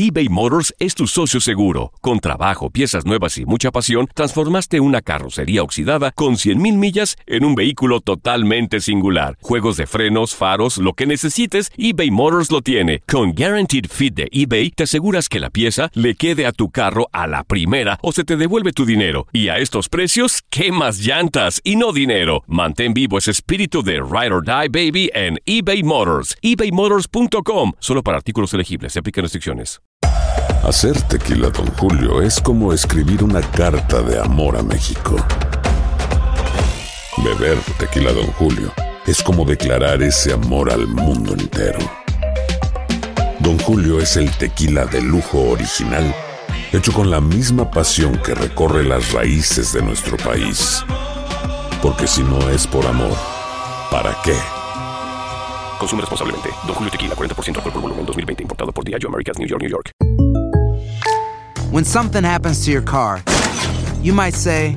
eBay Motors es tu socio seguro. Con trabajo, piezas nuevas y mucha pasión, transformaste una carrocería oxidada con 100,000 millas en un vehículo totalmente singular. Juegos de frenos, faros, lo que necesites, eBay Motors lo tiene. Con Guaranteed Fit de eBay, te aseguras que la pieza le quede a tu carro a la primera o se te devuelve tu dinero. Y a estos precios, ¿qué más llantas y no dinero? Mantén vivo ese espíritu de Ride or Die, baby, en eBay Motors. ebaymotors.com. Solo para artículos elegibles. Se aplican restricciones. Hacer tequila Don Julio es como escribir una carta de amor a México. Beber tequila Don Julio es como declarar ese amor al mundo entero. Don Julio es el tequila de lujo original, hecho con la misma pasión que recorre las raíces de nuestro país. Porque si no es por amor, ¿para qué? Consume responsablemente. Don Julio Tequila, 40% alcohol por volumen, 2020. Importado por Diageo Americas, New York, New York. When something happens to your car, you might say,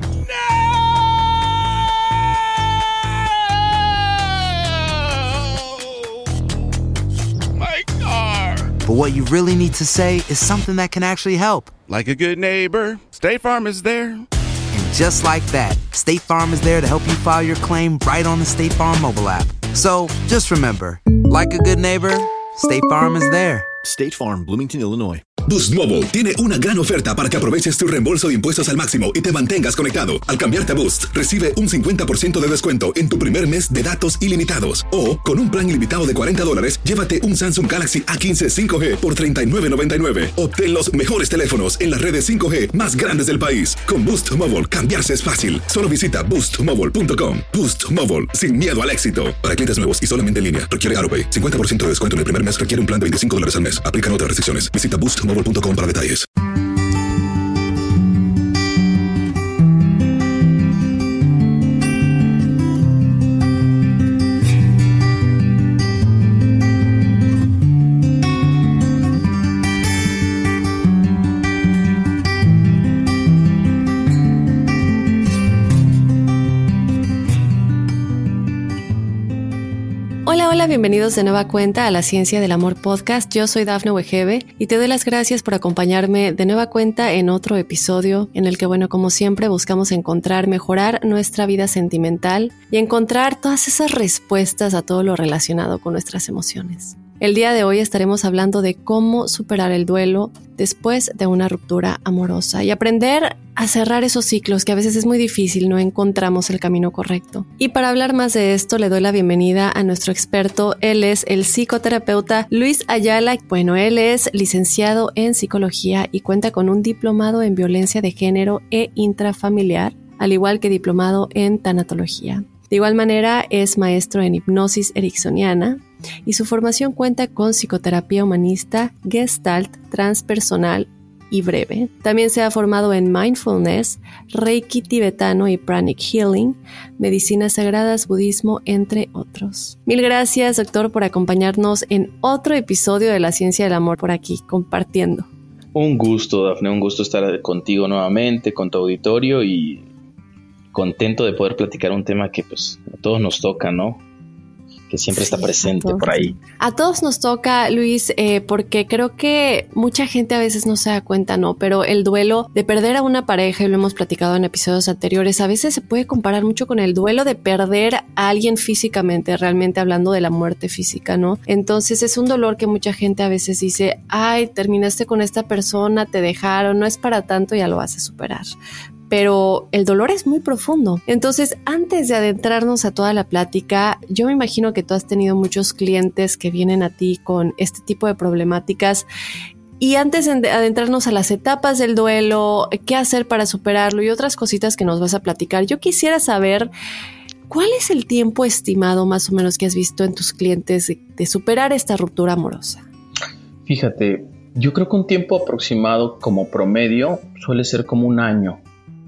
My car! but what you really need to say is something that can actually help. Like a good neighbor, State Farm is there. And just like that, State Farm is there to help you file your claim right on the State Farm mobile app. So, just remember, like a good neighbor, State Farm is there. State Farm, Bloomington, Illinois. Boost Mobile tiene una gran oferta para que aproveches tu reembolso de impuestos al máximo y te mantengas conectado. Al cambiarte a Boost, recibe un 50% de descuento en tu primer mes de datos ilimitados. O, con un plan ilimitado de $40, llévate un Samsung Galaxy A15 5G por $39.99. Obtén los mejores teléfonos en las redes 5G más grandes del país. Con Boost Mobile, cambiarse es fácil. Solo visita boostmobile.com. Boost Mobile, sin miedo al éxito. Para clientes nuevos y solamente en línea, requiere AutoPay. 50% de descuento en el primer mes requiere un plan de $25 al mes. Aplican otras restricciones. Visita boostmobile.com para detalles. Hola, bienvenidos de nueva cuenta a La Ciencia del Amor Podcast. Yo soy Dafne Wegebe y te doy las gracias por acompañarme de nueva cuenta en otro episodio en el que, bueno, como siempre buscamos mejorar nuestra vida sentimental y encontrar todas esas respuestas a todo lo relacionado con nuestras emociones. El día de hoy estaremos hablando de cómo superar el duelo después de una ruptura amorosa y aprender a cerrar esos ciclos que a veces es muy difícil, no encontramos el camino correcto. Y para hablar más de esto le doy la bienvenida a nuestro experto. Él es el psicoterapeuta Luis Ayala. Bueno, él es licenciado en psicología y cuenta con un diplomado en violencia de género e intrafamiliar, al igual que diplomado en tanatología. De igual manera es maestro en hipnosis ericksoniana y su formación cuenta con psicoterapia humanista, gestalt, transpersonal y breve. También se ha formado en mindfulness, reiki tibetano y pranic healing, medicinas sagradas, budismo, entre otros. Mil gracias, doctor, por acompañarnos en otro episodio de La Ciencia del Amor por aquí, compartiendo. Un gusto, Dafne, un gusto estar contigo nuevamente, con tu auditorio y contento de poder platicar un tema que pues a todos nos toca, ¿no? Que siempre está presente por ahí. A todos nos toca, Luis, porque creo que mucha gente a veces no se da cuenta, ¿no? Pero el duelo de perder a una pareja, y lo hemos platicado en episodios anteriores, a veces se puede comparar mucho con el duelo de perder a alguien físicamente, realmente hablando de la muerte física, ¿no? Entonces es un dolor que mucha gente a veces dice, ay, terminaste con esta persona, te dejaron, no es para tanto, ya lo vas a superar. Pero el dolor es muy profundo. Entonces, antes de adentrarnos a toda la plática, yo me imagino que tú has tenido muchos clientes que vienen a ti con este tipo de problemáticas. Y antes de adentrarnos a las etapas del duelo, qué hacer para superarlo y otras cositas que nos vas a platicar, yo quisiera saber cuál es el tiempo estimado más o menos que has visto en tus clientes de superar esta ruptura amorosa. Fíjate, yo creo que un tiempo aproximado como promedio suele ser como un año.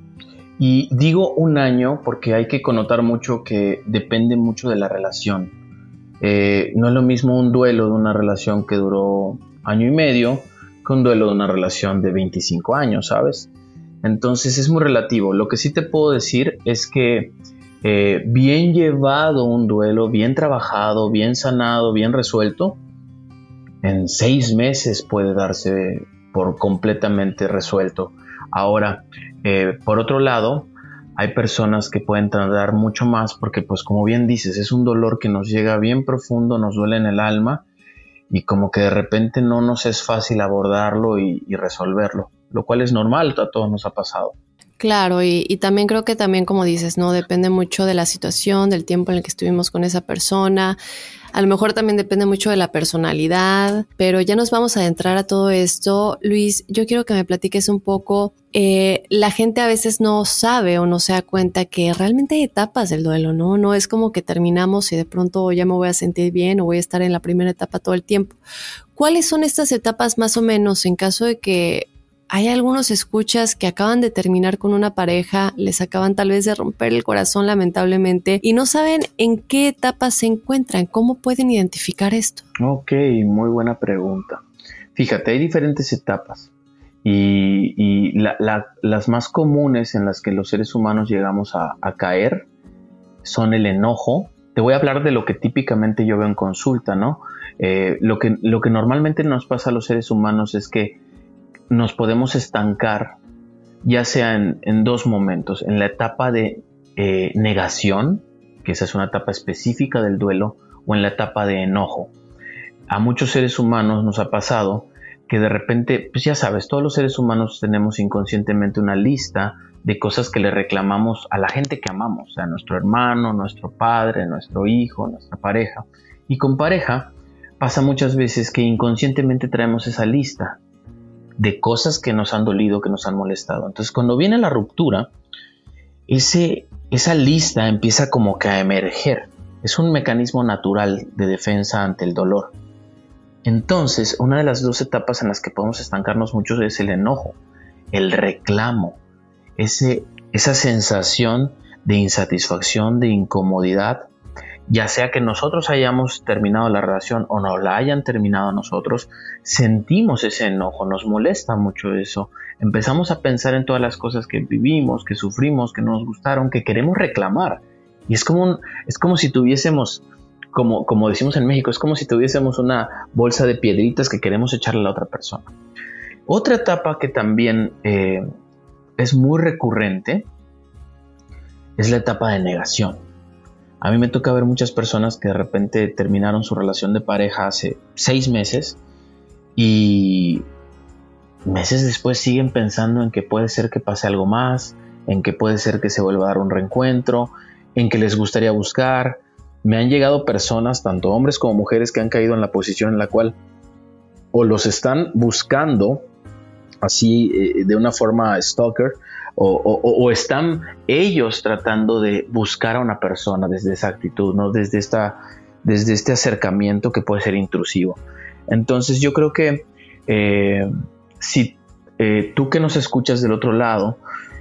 Y digo un año porque hay que connotar mucho que depende mucho de la relación. No es lo mismo un duelo de una relación que duró año y medio que un duelo de una relación de 25 años, ¿sabes? Entonces es muy relativo. Lo que sí te puedo decir es que bien llevado un duelo, bien trabajado, bien sanado, bien resuelto, en 6 meses puede darse por completamente resuelto. Ahora, por otro lado, hay personas que pueden tardar mucho más porque, pues como bien dices, es un dolor que nos llega bien profundo, nos duele en el alma y como que de repente no nos es fácil abordarlo y resolverlo, lo cual es normal, a todos nos ha pasado. Claro, y también creo que también, como dices, ¿no? Depende mucho de la situación, del tiempo en el que estuvimos con esa persona. A lo mejor también depende mucho de la personalidad, pero ya nos vamos a adentrar a todo esto. Luis, yo quiero que me platiques un poco. La gente a veces no sabe o no se da cuenta que realmente hay etapas del duelo, ¿no? No es como que terminamos y de pronto ya me voy a sentir bien o voy a estar en la primera etapa todo el tiempo. ¿Cuáles son estas etapas más o menos en caso de que hay algunos escuchas que acaban de terminar con una pareja, les acaban tal vez de romper el corazón lamentablemente y no saben en qué etapa se encuentran? ¿Cómo pueden identificar esto? Ok, muy buena pregunta. Fíjate, hay diferentes etapas y las más comunes en las que los seres humanos llegamos a caer son el enojo. Te voy a hablar de lo que típicamente yo veo en consulta, ¿no? Lo que normalmente nos pasa a los seres humanos es que nos podemos estancar, ya sea en 2 momentos, en la etapa de negación, que esa es una etapa específica del duelo, o en la etapa de enojo. A muchos seres humanos nos ha pasado que de repente, pues ya sabes, todos los seres humanos tenemos inconscientemente una lista de cosas que le reclamamos a la gente que amamos, o sea, nuestro hermano, nuestro padre, nuestro hijo, nuestra pareja. Y con pareja pasa muchas veces que inconscientemente traemos esa lista de cosas que nos han dolido, que nos han molestado. Entonces, cuando viene la ruptura, esa lista empieza como que a emerger. Es un mecanismo natural de defensa ante el dolor. Entonces, una de las 2 etapas en las que podemos estancarnos mucho es el enojo, el reclamo, esa sensación de insatisfacción, de incomodidad, ya sea que nosotros hayamos terminado la relación o no la hayan terminado nosotros, sentimos ese enojo, nos molesta mucho eso. Empezamos a pensar en todas las cosas que vivimos, que sufrimos, que no nos gustaron, que queremos reclamar. Y es como si tuviésemos, como decimos en México, es como si tuviésemos una bolsa de piedritas que queremos echarle a la otra persona. Otra etapa que también es muy recurrente es la etapa de negación. A mí me toca ver muchas personas que de repente terminaron su relación de pareja hace 6 meses y meses después siguen pensando en que puede ser que pase algo más, en que puede ser que se vuelva a dar un reencuentro, en que les gustaría buscar. Me han llegado personas, tanto hombres como mujeres, que han caído en la posición en la cual o los están buscando así de una forma stalker, o están ellos tratando de buscar a una persona desde esa actitud, ¿no? Desde este acercamiento que puede ser intrusivo. Entonces yo creo que si tú que nos escuchas del otro lado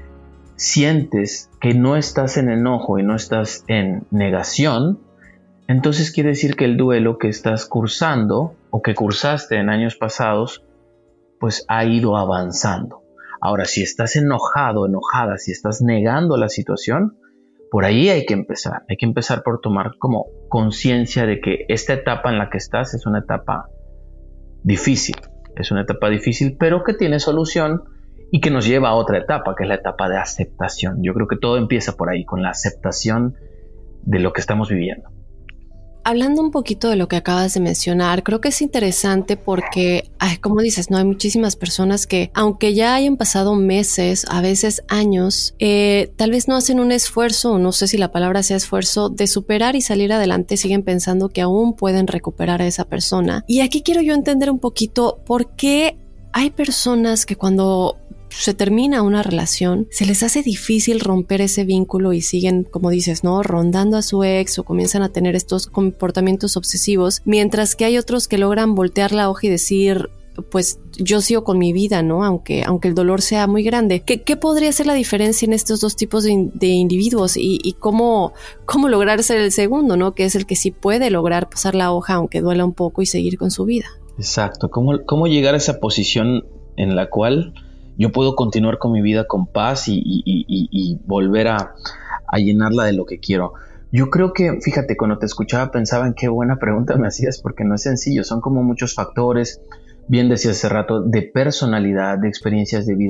sientes que no estás en enojo y no estás en negación, entonces quiere decir que el duelo que estás cursando o que cursaste en años pasados pues ha ido avanzando. Ahora, si estás enojado, enojada, si estás negando la situación, por ahí hay que empezar. Hay que empezar por tomar como conciencia de que esta etapa en la que estás es una etapa difícil. Es una etapa difícil, pero que tiene solución y que nos lleva a otra etapa, que es la etapa de aceptación. Yo creo que todo empieza por ahí, con la aceptación de lo que estamos viviendo. Hablando un poquito de lo que acabas de mencionar, creo que es interesante porque, como dices, no hay muchísimas personas que, aunque ya hayan pasado meses, a veces años, tal vez no hacen un esfuerzo, o no sé si la palabra sea esfuerzo, de superar y salir adelante, siguen pensando que aún pueden recuperar a esa persona. Y aquí quiero yo entender un poquito por qué hay personas que cuando se termina una relación, se les hace difícil romper ese vínculo y siguen, como dices, ¿no? Rondando a su ex o comienzan a tener estos comportamientos obsesivos, mientras que hay otros que logran voltear la hoja y decir, pues yo sigo con mi vida, ¿no? Aunque el dolor sea muy grande. ¿Qué podría ser la diferencia en estos 2 tipos de individuos y cómo lograr ser el segundo, ¿no? Que es el que sí puede lograr pasar la hoja aunque duela un poco y seguir con su vida. Exacto. ¿Cómo llegar a esa posición en la cual yo puedo continuar con mi vida con paz y volver a llenarla de lo que quiero? Yo creo que, fíjate, cuando te escuchaba pensaba en qué buena pregunta me hacías, porque no es sencillo, son como muchos factores, bien decías hace rato, de personalidad, de experiencias de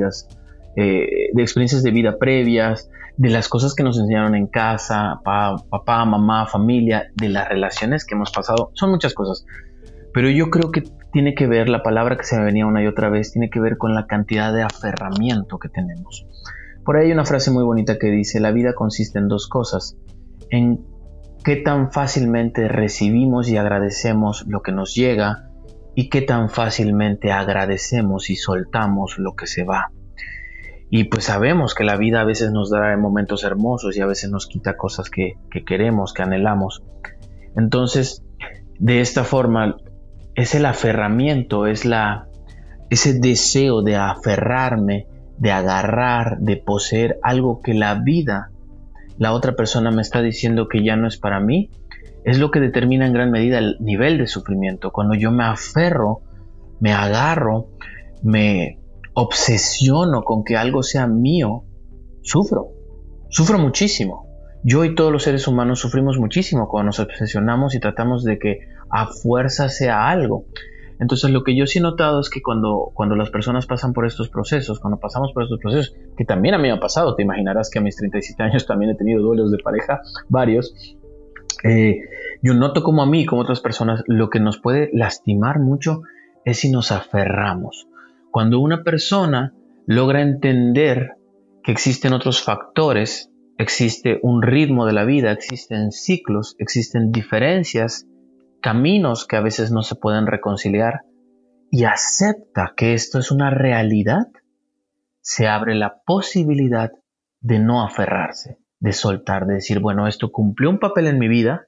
vida previas, de las cosas que nos enseñaron en casa, papá, mamá, familia, de las relaciones que hemos pasado, son muchas cosas. Pero yo creo que tiene que ver, la palabra que se me venía una y otra vez, tiene que ver con la cantidad de aferramiento que tenemos. Por ahí hay una frase muy bonita que dice, la vida consiste en dos cosas, en qué tan fácilmente recibimos y agradecemos lo que nos llega y qué tan fácilmente agradecemos y soltamos lo que se va. Y pues sabemos que la vida a veces nos da momentos hermosos y a veces nos quita cosas que queremos, que anhelamos. Entonces, de esta forma, es el aferramiento, ese deseo de aferrarme, de agarrar, de poseer algo que la vida, la otra persona me está diciendo que ya no es para mí, es lo que determina en gran medida el nivel de sufrimiento. Cuando yo me aferro, me agarro, me obsesiono con que algo sea mío, sufro muchísimo. Yo y todos los seres humanos sufrimos muchísimo cuando nos obsesionamos y tratamos de que a fuerza sea algo. Entonces lo que yo sí he notado es que cuando las personas pasan por estos procesos, cuando pasamos por estos procesos, que también a mí me ha pasado, te imaginarás que a mis 37 años también he tenido duelos de pareja, varios, yo noto como a mí, como a otras personas, lo que nos puede lastimar mucho es si nos aferramos. Cuando una persona logra entender que existen otros factores, existe un ritmo de la vida, existen ciclos, existen diferencias, caminos que a veces no se pueden reconciliar y acepta que esto es una realidad, se abre la posibilidad de no aferrarse, de soltar, de decir, bueno, esto cumplió un papel en mi vida,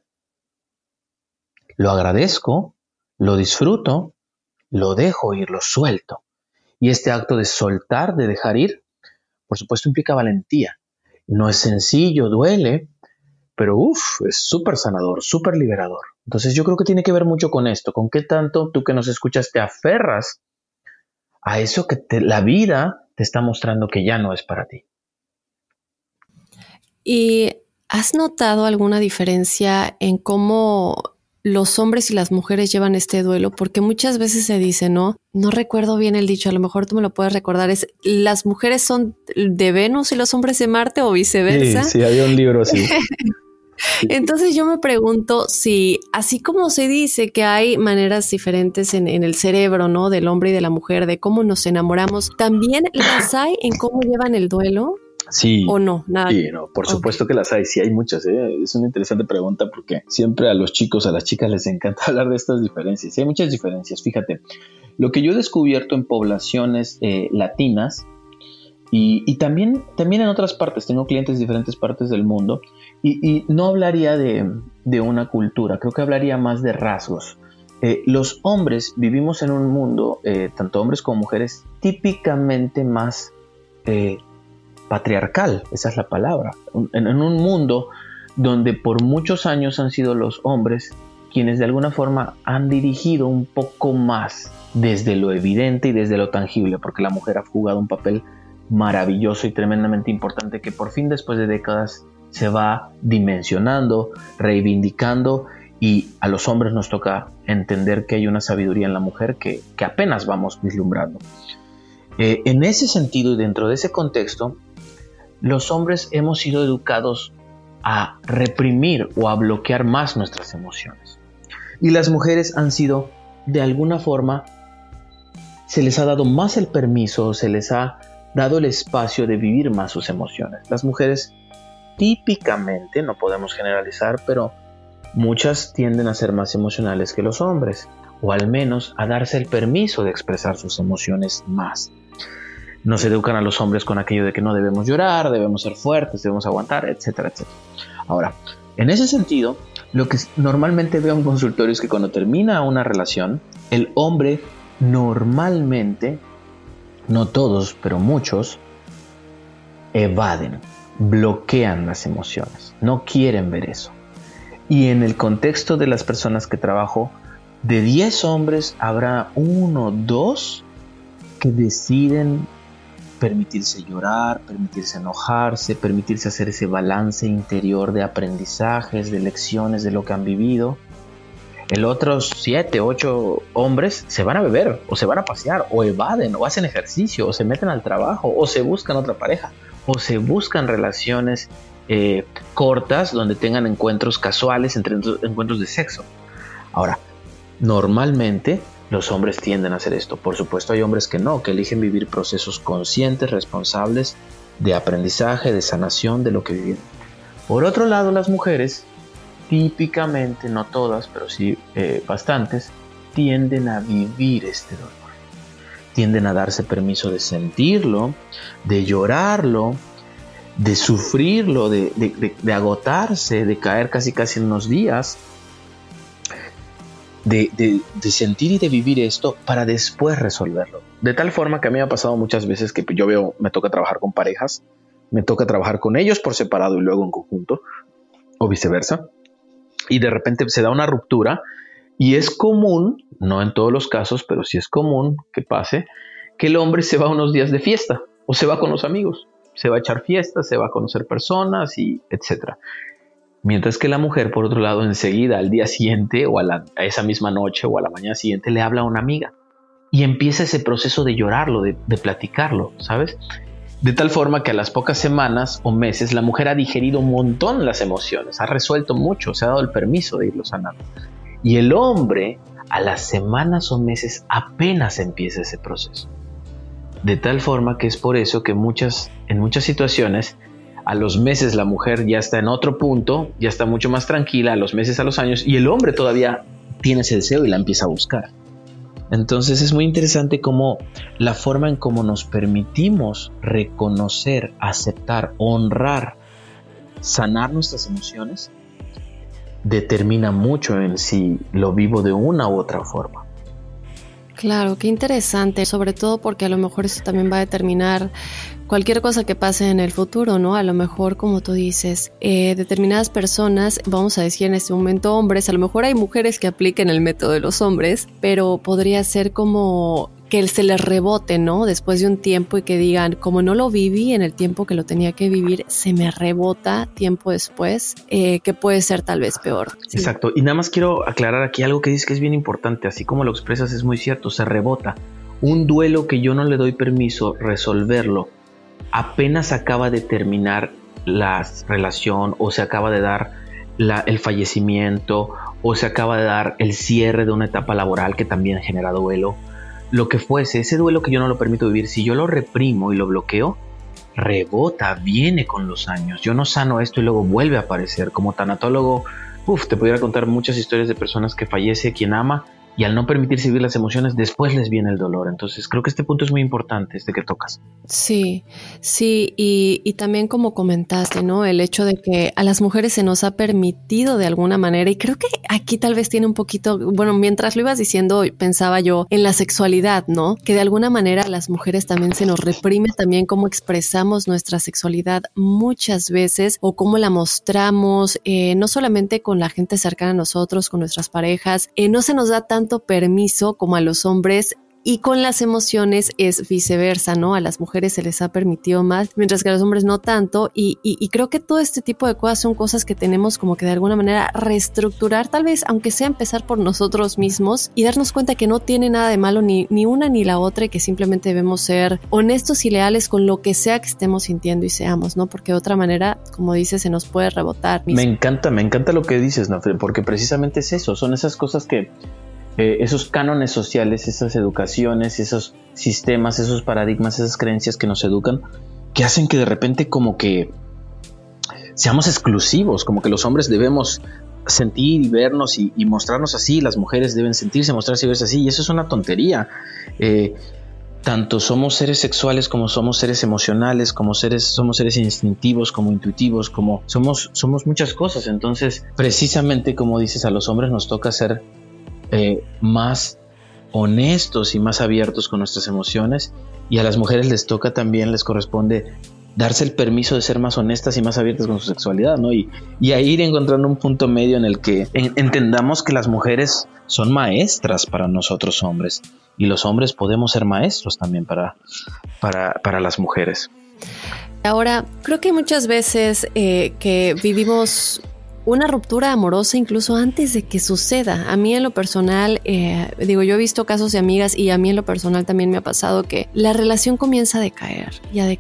lo agradezco, lo disfruto, lo dejo ir, lo suelto. Y este acto de soltar, de dejar ir, por supuesto implica valentía. No es sencillo, duele, pero es súper sanador, súper liberador. Entonces yo creo que tiene que ver mucho con esto, con qué tanto tú que nos escuchas te aferras a eso que la vida te está mostrando que ya no es para ti. ¿Y has notado alguna diferencia en cómo los hombres y las mujeres llevan este duelo? Porque muchas veces se dice, no recuerdo bien el dicho, a lo mejor tú me lo puedes recordar, es las mujeres son de Venus y los hombres de Marte o viceversa. Sí, había un libro así. Entonces yo me pregunto si, así como se dice que hay maneras diferentes en el cerebro, ¿no? Del hombre y de la mujer, de cómo nos enamoramos, ¿también las hay en cómo llevan el duelo? Sí. ¿O no? Nada. Sí, no, por supuesto que las hay, sí hay muchas, ¿eh? Es una interesante pregunta porque siempre a los chicos, a las chicas les encanta hablar de estas diferencias. Sí, hay muchas diferencias, fíjate. Lo que yo he descubierto en poblaciones latinas y también en otras partes, tengo clientes de diferentes partes del mundo y no hablaría de una cultura, creo que hablaría más de rasgos. Los hombres vivimos en un mundo, tanto hombres como mujeres, típicamente más patriarcal, esa es la palabra, en un mundo donde por muchos años han sido los hombres quienes de alguna forma han dirigido un poco más desde lo evidente y desde lo tangible, porque la mujer ha jugado un papel maravilloso y tremendamente importante que por fin después de décadas se va dimensionando, reivindicando y a los hombres nos toca entender que hay una sabiduría en la mujer que apenas vamos vislumbrando. En ese sentido y dentro de ese contexto, los hombres hemos sido educados a reprimir o a bloquear más nuestras emociones. Y las mujeres han sido, de alguna forma, se les ha dado más el permiso, se les ha dado el espacio de vivir más sus emociones. Las mujeres típicamente, no podemos generalizar, pero muchas tienden a ser más emocionales que los hombres, o al menos a darse el permiso de expresar sus emociones más. Nos educan a los hombres con aquello de que no debemos llorar, debemos ser fuertes, debemos aguantar, etcétera, etcétera. Ahora, en ese sentido, lo que normalmente veo en consultorio es que cuando termina una relación, el hombre normalmente, no todos, pero muchos, evaden, bloquean las emociones, no quieren ver eso. Y en el contexto de las personas que trabajo, de 10 hombres habrá 1 o 2 que deciden permitirse llorar, permitirse enojarse, permitirse hacer ese balance interior de aprendizajes, de lecciones de lo que han vivido. El otros 7, 8 hombres se van a beber, o se van a pasear, o evaden, o hacen ejercicio, o se meten al trabajo, o se buscan otra pareja, o se buscan relaciones cortas donde tengan encuentros casuales, encuentros de sexo. Ahora, normalmente los hombres tienden a hacer esto. Por supuesto hay hombres que no, que eligen vivir procesos conscientes, responsables de aprendizaje, de sanación de lo que vivieron. Por otro lado, las mujeres, típicamente, no todas, pero sí bastantes, tienden a vivir este dolor. Tienden a darse permiso de sentirlo, de llorarlo, de sufrirlo, de agotarse, de caer casi en unos días, de sentir y de vivir esto para después resolverlo. De tal forma que a mí me ha pasado muchas veces que yo veo, me toca trabajar con parejas, me toca trabajar con ellos por separado y luego en conjunto, o viceversa, y de repente se da una ruptura y es común, no en todos los casos, pero sí es común que pase, que el hombre se va unos días de fiesta o se va con los amigos. Se va a echar fiestas, se va a conocer personas y etcétera. Mientras que la mujer, por otro lado, enseguida, al día siguiente o a esa misma noche o a la mañana siguiente, le habla a una amiga y empieza ese proceso de llorarlo, de platicarlo, ¿sabes? De tal forma que a las pocas semanas o meses la mujer ha digerido un montón las emociones, ha resuelto mucho, se ha dado el permiso de irlo sanando. Y el hombre, a las semanas o meses, apenas empieza ese proceso. De tal forma que es por eso que en muchas situaciones, a los meses la mujer ya está en otro punto, ya está mucho más tranquila, a los meses, a los años, y el hombre todavía tiene ese deseo y la empieza a buscar. Entonces es muy interesante cómo la forma en cómo nos permitimos reconocer, aceptar, honrar, sanar nuestras emociones, determina mucho en si lo vivo de una u otra forma. Claro, qué interesante, sobre todo porque a lo mejor eso también va a determinar cualquier cosa que pase en el futuro, ¿no? A lo mejor, como tú dices, determinadas personas, vamos a decir en este momento hombres, a lo mejor hay mujeres que apliquen el método de los hombres, pero podría ser como que se les rebote, ¿no? Después de un tiempo y que digan, como no lo viví en el tiempo que lo tenía que vivir, se me rebota tiempo después, que puede ser tal vez peor. ¿Sí? Exacto, y nada más quiero aclarar aquí algo que dices que es bien importante, así como lo expresas es muy cierto, se rebota. Un duelo que yo no le doy permiso resolverlo, apenas acaba de terminar la relación o se acaba de dar el fallecimiento o se acaba de dar el cierre de una etapa laboral que también genera duelo. Lo que fuese, ese duelo que yo no lo permito vivir, si yo lo reprimo y lo bloqueo, rebota, viene con los años. Yo no sano esto y luego vuelve a aparecer. Como tanatólogo, te pudiera contar muchas historias de personas que fallece quien ama y al no permitirse vivir las emociones, después les viene el dolor. Entonces creo que este punto es muy importante, este que tocas. Sí, y también como comentaste, ¿no? El hecho de que a las mujeres se nos ha permitido de alguna manera, y creo que aquí tal vez tiene un poquito, bueno, mientras lo ibas diciendo, pensaba yo en la sexualidad, ¿no? Que de alguna manera a las mujeres también se nos reprime también cómo expresamos nuestra sexualidad muchas veces o cómo la mostramos, no solamente con la gente cercana a nosotros, con nuestras parejas, no se nos da tanto permiso como a los hombres. Y con las emociones es viceversa, ¿no? A las mujeres se les ha permitido más, mientras que a los hombres no tanto. Y creo que todo este tipo de cosas son cosas que tenemos como que de alguna manera reestructurar, tal vez, aunque sea empezar por nosotros mismos y darnos cuenta que no tiene nada de malo ni una ni la otra y que simplemente debemos ser honestos y leales con lo que sea que estemos sintiendo y seamos, ¿no? Porque de otra manera, como dices, se nos puede rebotar. Me encanta lo que dices, ¿no? Porque precisamente es eso, son esas cosas que esos cánones sociales, esas educaciones, esos sistemas, esos paradigmas, esas creencias que nos educan, que hacen que de repente como que seamos exclusivos, como que los hombres debemos sentir y vernos y mostrarnos así, las mujeres deben sentirse, mostrarse y verse así, y eso es una tontería. Tanto somos seres sexuales como somos seres emocionales, somos seres instintivos, como intuitivos, como somos muchas cosas. Entonces, precisamente como dices, a los hombres nos toca ser más honestos y más abiertos con nuestras emociones, y a las mujeres les corresponde darse el permiso de ser más honestas y más abiertas con su sexualidad, ¿no? Y a ir encontrando un punto medio en el que entendamos que las mujeres son maestras para nosotros hombres y los hombres podemos ser maestros también para las mujeres. Ahora, creo que muchas veces que vivimos una ruptura amorosa incluso antes de que suceda. A mí en lo personal, yo he visto casos de amigas y a mí en lo personal también me ha pasado que la relación comienza a decaer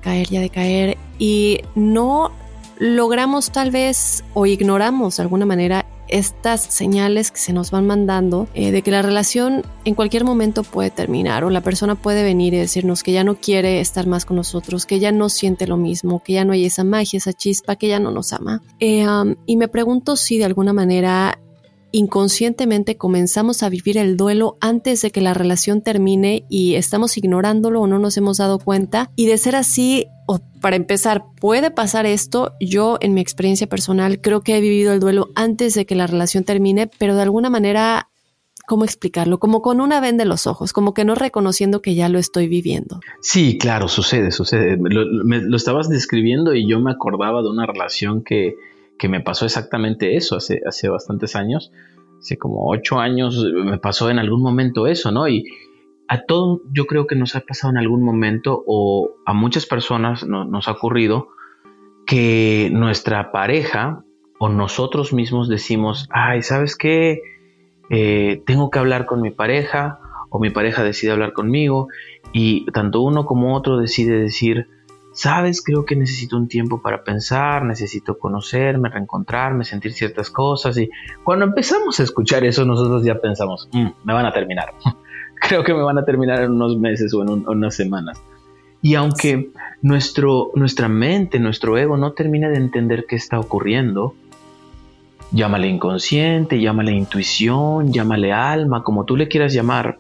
y no logramos tal vez o ignoramos de alguna manera estas señales que se nos van mandando de que la relación en cualquier momento puede terminar o la persona puede venir y decirnos que ya no quiere estar más con nosotros, que ya no siente lo mismo, que ya no hay esa magia, esa chispa, que ya no nos ama. Y me pregunto si de alguna manera inconscientemente comenzamos a vivir el duelo antes de que la relación termine y estamos ignorándolo o no nos hemos dado cuenta. Y de ser así, o para empezar, ¿puede pasar esto? Yo, en mi experiencia personal, creo que he vivido el duelo antes de que la relación termine, pero de alguna manera, ¿cómo explicarlo? Como con una venda en los ojos, como que no reconociendo que ya lo estoy viviendo. Sí, claro, sucede. Lo estabas describiendo y yo me acordaba de una relación que me pasó exactamente eso hace bastantes años, hace como 8 años me pasó en algún momento eso, ¿no? Y a todos yo creo que nos ha pasado en algún momento o a muchas personas nos ha ocurrido que nuestra pareja o nosotros mismos decimos, ay, ¿sabes qué? Tengo que hablar con mi pareja o mi pareja decide hablar conmigo y tanto uno como otro decide decir, ¿sabes? Creo que necesito un tiempo para pensar, necesito conocerme, reencontrarme, sentir ciertas cosas. Y cuando empezamos a escuchar eso, nosotros ya pensamos, me van a terminar. Creo que me van a terminar en unos meses o en unas semanas. Y aunque nuestra mente, nuestro ego no termina de entender qué está ocurriendo, llámale inconsciente, llámale intuición, llámale alma, como tú le quieras llamar,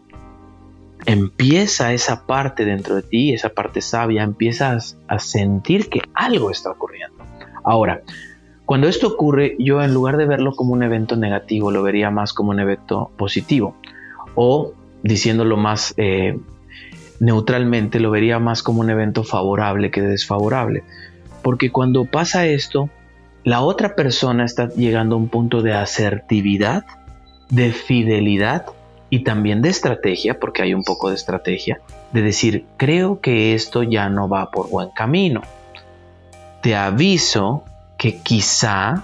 empieza esa parte dentro de ti, esa parte sabia, empiezas a sentir que algo está ocurriendo. Ahora, cuando esto ocurre, yo en lugar de verlo como un evento negativo, lo vería más como un evento positivo. O, diciéndolo más neutralmente, lo vería más como un evento favorable que desfavorable. Porque cuando pasa esto, la otra persona está llegando a un punto de asertividad, de fidelidad, y también de estrategia, porque hay un poco de estrategia, de decir, creo que esto ya no va por buen camino. Te aviso que quizá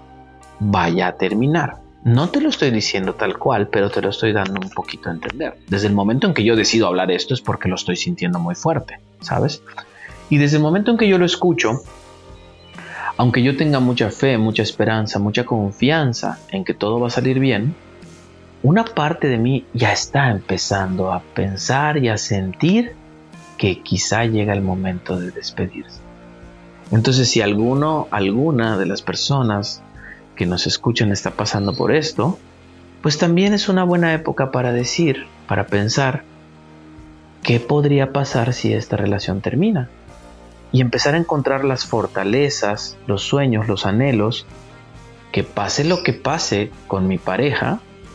vaya a terminar. No te lo estoy diciendo tal cual, pero te lo estoy dando un poquito a entender. Desde el momento en que yo decido hablar esto es porque lo estoy sintiendo muy fuerte, ¿sabes? Y desde el momento en que yo lo escucho, aunque yo tenga mucha fe, mucha esperanza, mucha confianza en que todo va a salir bien, una parte de mí ya está empezando a pensar y a sentir que quizá llega el momento de despedirse. Entonces, si alguna de las personas que nos escuchan está pasando por esto, pues también es una buena época para decir, para pensar, ¿qué podría pasar si esta relación termina? Y empezar a encontrar las fortalezas, los sueños, los anhelos, que pase lo que pase con mi pareja.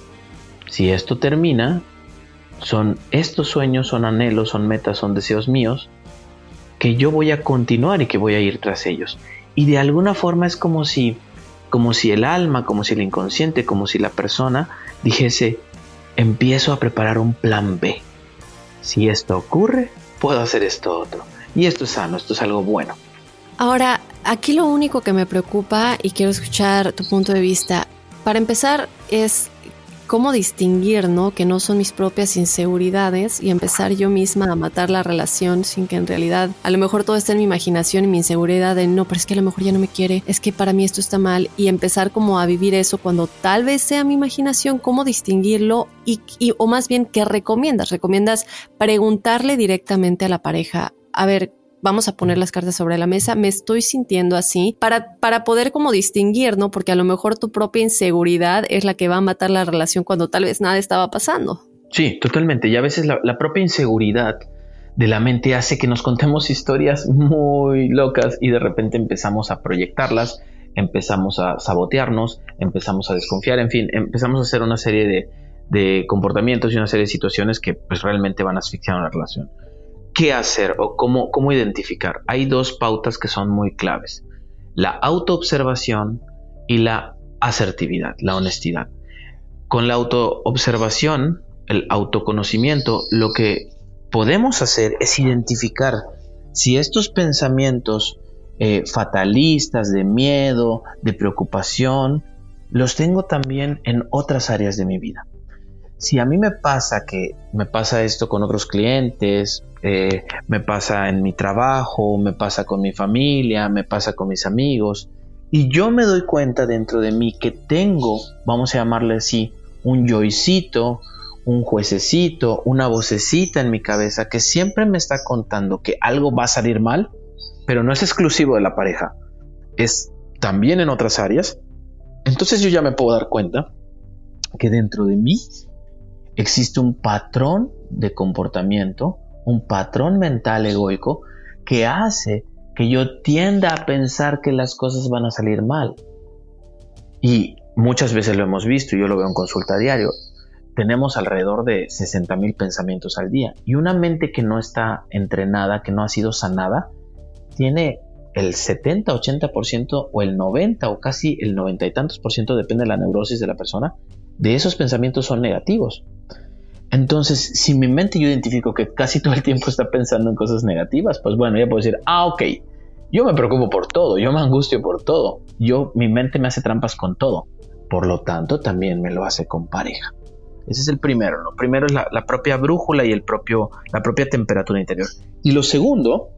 Si esto termina, son estos sueños, son anhelos, son metas, son deseos míos que yo voy a continuar y que voy a ir tras ellos. Y de alguna forma es como si el alma, como si el inconsciente, como si la persona dijese, empiezo a preparar un plan B. Si esto ocurre, puedo hacer esto otro. Y esto es sano, esto es algo bueno. Ahora, aquí lo único que me preocupa y quiero escuchar tu punto de vista. Para empezar es cómo distinguir, ¿no? Que no son mis propias inseguridades y empezar yo misma a matar la relación sin que en realidad a lo mejor todo está en mi imaginación y mi inseguridad de no, pero es que a lo mejor ya no me quiere, es que para mí esto está mal, y empezar como a vivir eso cuando tal vez sea mi imaginación. ¿Cómo distinguirlo? O más bien, ¿qué recomiendas? ¿Recomiendas preguntarle directamente a la pareja? A ver, vamos a poner las cartas sobre la mesa, me estoy sintiendo así, para poder como distinguir, ¿no? Porque a lo mejor tu propia inseguridad es la que va a matar la relación cuando tal vez nada estaba pasando. Sí, totalmente. Y a veces la propia inseguridad de la mente hace que nos contemos historias muy locas y de repente empezamos a proyectarlas, empezamos a sabotearnos, empezamos a desconfiar, en fin, empezamos a hacer una serie de comportamientos y una serie de situaciones que pues realmente van a asfixiar una relación. qué hacer o cómo identificar. Hay dos pautas que son muy claves: la autoobservación y la asertividad, la honestidad. Con la autoobservación, el autoconocimiento, lo que podemos hacer es identificar si estos pensamientos fatalistas, de miedo, de preocupación, los tengo también en otras áreas de mi vida. Si a mí me pasa esto con otros clientes, me pasa en mi trabajo, me pasa con mi familia, me pasa con mis amigos, y yo me doy cuenta dentro de mí que tengo, vamos a llamarle así, un yoicito, un juececito, una vocecita en mi cabeza que siempre me está contando que algo va a salir mal, pero no es exclusivo de la pareja, es también en otras áreas. Entonces yo ya me puedo dar cuenta que dentro de mí existe un patrón de comportamiento, un patrón mental egoico que hace que yo tienda a pensar que las cosas van a salir mal. Y muchas veces lo hemos visto, yo lo veo en consulta diario. Tenemos alrededor de 60,000 pensamientos al día. Y una mente que no está entrenada, que no ha sido sanada, tiene el 70, 80% o el 90 o casi el 90 y tantos por ciento, depende de la neurosis de la persona, de esos pensamientos son negativos. Entonces, si mi mente yo identifico que casi todo el tiempo está pensando en cosas negativas, pues bueno, ya puedo decir, ok, yo me preocupo por todo, yo me angustio por todo, mi mente me hace trampas con todo, por lo tanto también me lo hace con pareja. Ese es el primero. Lo primero es la propia brújula y la propia temperatura interior. Y lo segundo,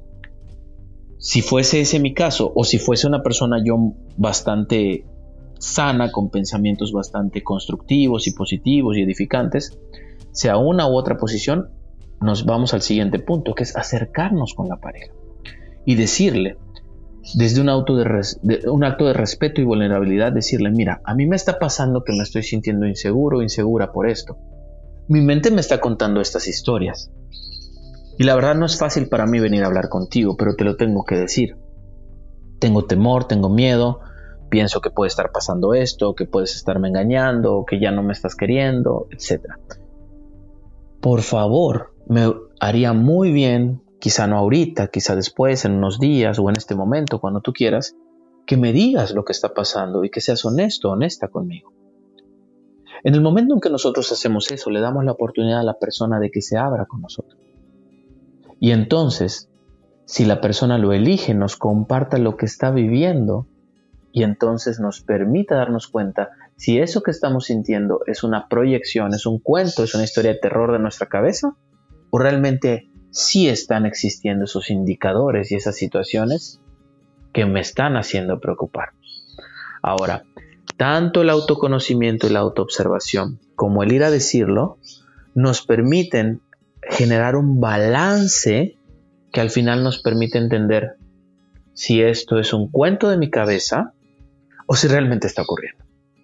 si fuese ese mi caso, o si fuese una persona yo bastante sana, con pensamientos bastante constructivos y positivos y edificantes, sea una u otra posición, nos vamos al siguiente punto, que es acercarnos con la pareja y decirle, desde un acto de respeto y vulnerabilidad, decirle, mira, a mí me está pasando que me estoy sintiendo inseguro o insegura por esto. Mi mente me está contando estas historias. Y la verdad no es fácil para mí venir a hablar contigo, pero te lo tengo que decir. Tengo temor, tengo miedo, pienso que puede estar pasando esto, que puedes estarme engañando, que ya no me estás queriendo, etc. Por favor, me haría muy bien, quizá no ahorita, quizá después, en unos días o en este momento, cuando tú quieras, que me digas lo que está pasando y que seas honesto, honesta conmigo. En el momento en que nosotros hacemos eso, le damos la oportunidad a la persona de que se abra con nosotros. Y entonces, si la persona lo elige, nos comparta lo que está viviendo y entonces nos permita darnos cuenta si eso que estamos sintiendo es una proyección, es un cuento, es una historia de terror de nuestra cabeza, o realmente sí están existiendo esos indicadores y esas situaciones que me están haciendo preocupar. Ahora, tanto el autoconocimiento y la autoobservación como el ir a decirlo nos permiten generar un balance que al final nos permite entender si esto es un cuento de mi cabeza o si realmente está ocurriendo.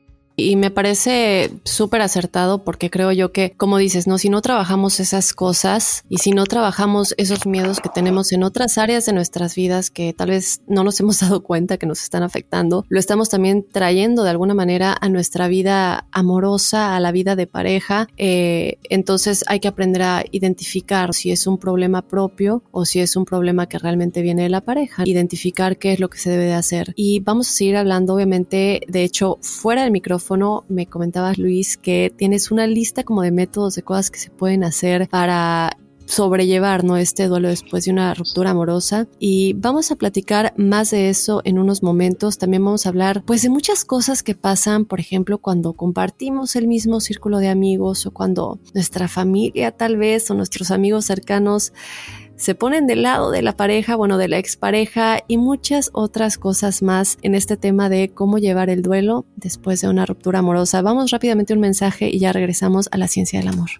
Y me parece súper acertado porque creo yo que, como dices, ¿no? Si no trabajamos esas cosas y si no trabajamos esos miedos que tenemos en otras áreas de nuestras vidas que tal vez no nos hemos dado cuenta que nos están afectando, lo estamos también trayendo de alguna manera a nuestra vida amorosa, a la vida de pareja. Entonces hay que aprender a identificar si es un problema propio o si es un problema que realmente viene de la pareja. Identificar qué es lo que se debe de hacer. Y vamos a seguir hablando, obviamente, de hecho, fuera del micrófono, me comentabas, Luis, que tienes una lista como de métodos, de cosas que se pueden hacer para sobrellevar, ¿no?, este duelo después de una ruptura amorosa. Y vamos a platicar más de eso en unos momentos. También vamos a hablar pues de muchas cosas que pasan, por ejemplo, cuando compartimos el mismo círculo de amigos o cuando nuestra familia tal vez o nuestros amigos cercanos se ponen del lado de la pareja, bueno, de la expareja, y muchas otras cosas más en este tema de cómo llevar el duelo después de una ruptura amorosa. Vamos rápidamente a un mensaje y ya regresamos a la ciencia del amor.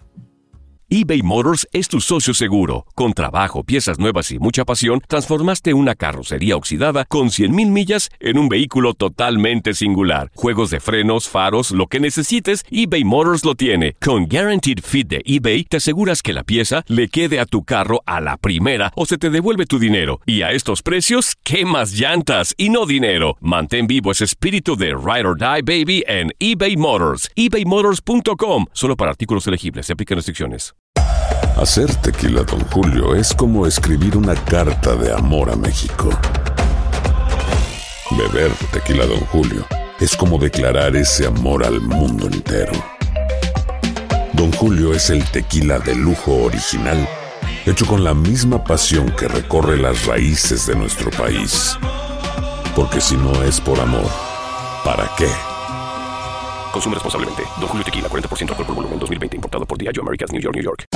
eBay Motors es tu socio seguro. Con trabajo, piezas nuevas y mucha pasión, transformaste una carrocería oxidada con 100,000 millas en un vehículo totalmente singular. Juegos de frenos, faros, lo que necesites, eBay Motors lo tiene. Con Guaranteed Fit de eBay, te aseguras que la pieza le quede a tu carro a la primera o se te devuelve tu dinero. Y a estos precios, ¿qué más llantas y no dinero? Mantén vivo ese espíritu de Ride or Die, baby, en eBay Motors. ebaymotors.com. Solo para artículos elegibles. Se aplican restricciones. Hacer tequila Don Julio es como escribir una carta de amor a México. Beber tequila Don Julio es como declarar ese amor al mundo entero. Don Julio es el tequila de lujo original, hecho con la misma pasión que recorre las raíces de nuestro país. Porque si no es por amor, ¿para qué? Consume responsablemente. Don Julio Tequila, 40% alcohol por volumen, 2020. Importado por Diageo Americas, New York, New York.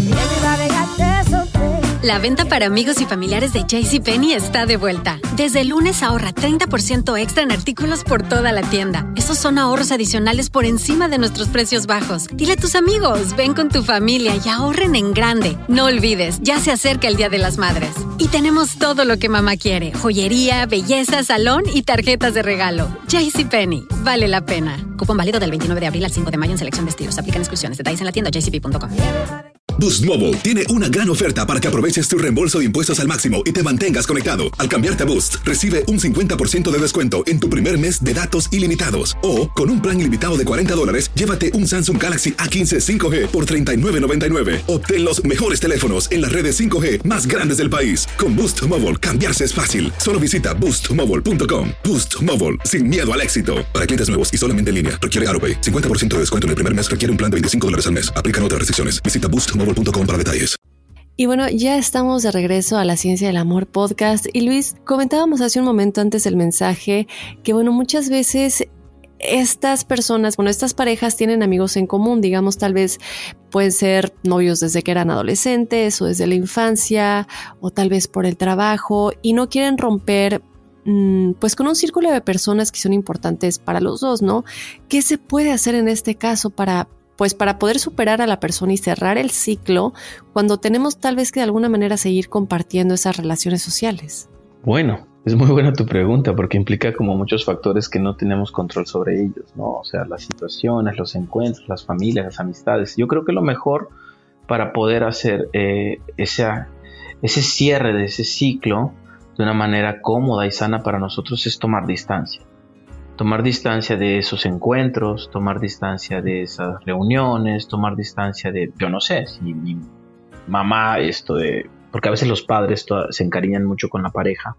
La venta para amigos y familiares de JCPenney está de vuelta. Desde el lunes ahorra 30% extra en artículos por toda la tienda. Esos son ahorros adicionales por encima de nuestros precios bajos. Dile a tus amigos, ven con tu familia y ahorren en grande. No olvides, ya se acerca el Día de las Madres. Y tenemos todo lo que mamá quiere. Joyería, belleza, salón y tarjetas de regalo. JCPenney, vale la pena. Cupón válido del 29 de abril al 5 de mayo en selección de estilos. Aplican exclusiones. Detalles en la tienda jcp.com. Boost Mobile tiene una gran oferta para que aproveches tu reembolso de impuestos al máximo y te mantengas conectado. Al cambiarte a Boost, recibe un 50% de descuento en tu primer mes de datos ilimitados. O, con un plan ilimitado de $40, llévate un Samsung Galaxy A15 5G por $39.99. Obtén los mejores teléfonos en las redes 5G más grandes del país. Con Boost Mobile, cambiarse es fácil. Solo visita boostmobile.com. Boost Mobile, sin miedo al éxito. Para clientes nuevos y solamente en línea, requiere AutoPay. 50% de descuento en el primer mes requiere un plan de $25 al mes. Aplican otras restricciones. Visita boostmobile.com para detalles. Y bueno, ya estamos de regreso a La Ciencia del Amor podcast. Y Luis, comentábamos hace un momento antes del mensaje que bueno, muchas veces estas personas, estas parejas tienen amigos en común, digamos, tal vez pueden ser novios desde que eran adolescentes o desde la infancia o tal vez por el trabajo y no quieren romper pues con un círculo de personas que son importantes para los dos, ¿no? ¿Qué se puede hacer en este caso para poder superar a la persona y cerrar el ciclo cuando tenemos tal vez que de alguna manera seguir compartiendo esas relaciones sociales? Bueno, es muy buena tu pregunta porque implica como muchos factores que no tenemos control sobre ellos, ¿no? O sea, las situaciones, los encuentros, las familias, las amistades. Yo creo que lo mejor para poder hacer ese cierre de ese ciclo de una manera cómoda y sana para nosotros es tomar distancia. Tomar distancia de esos encuentros, tomar distancia de esas reuniones, tomar distancia de, yo no sé, si mi mamá, porque a veces los padres se encariñan mucho con la pareja.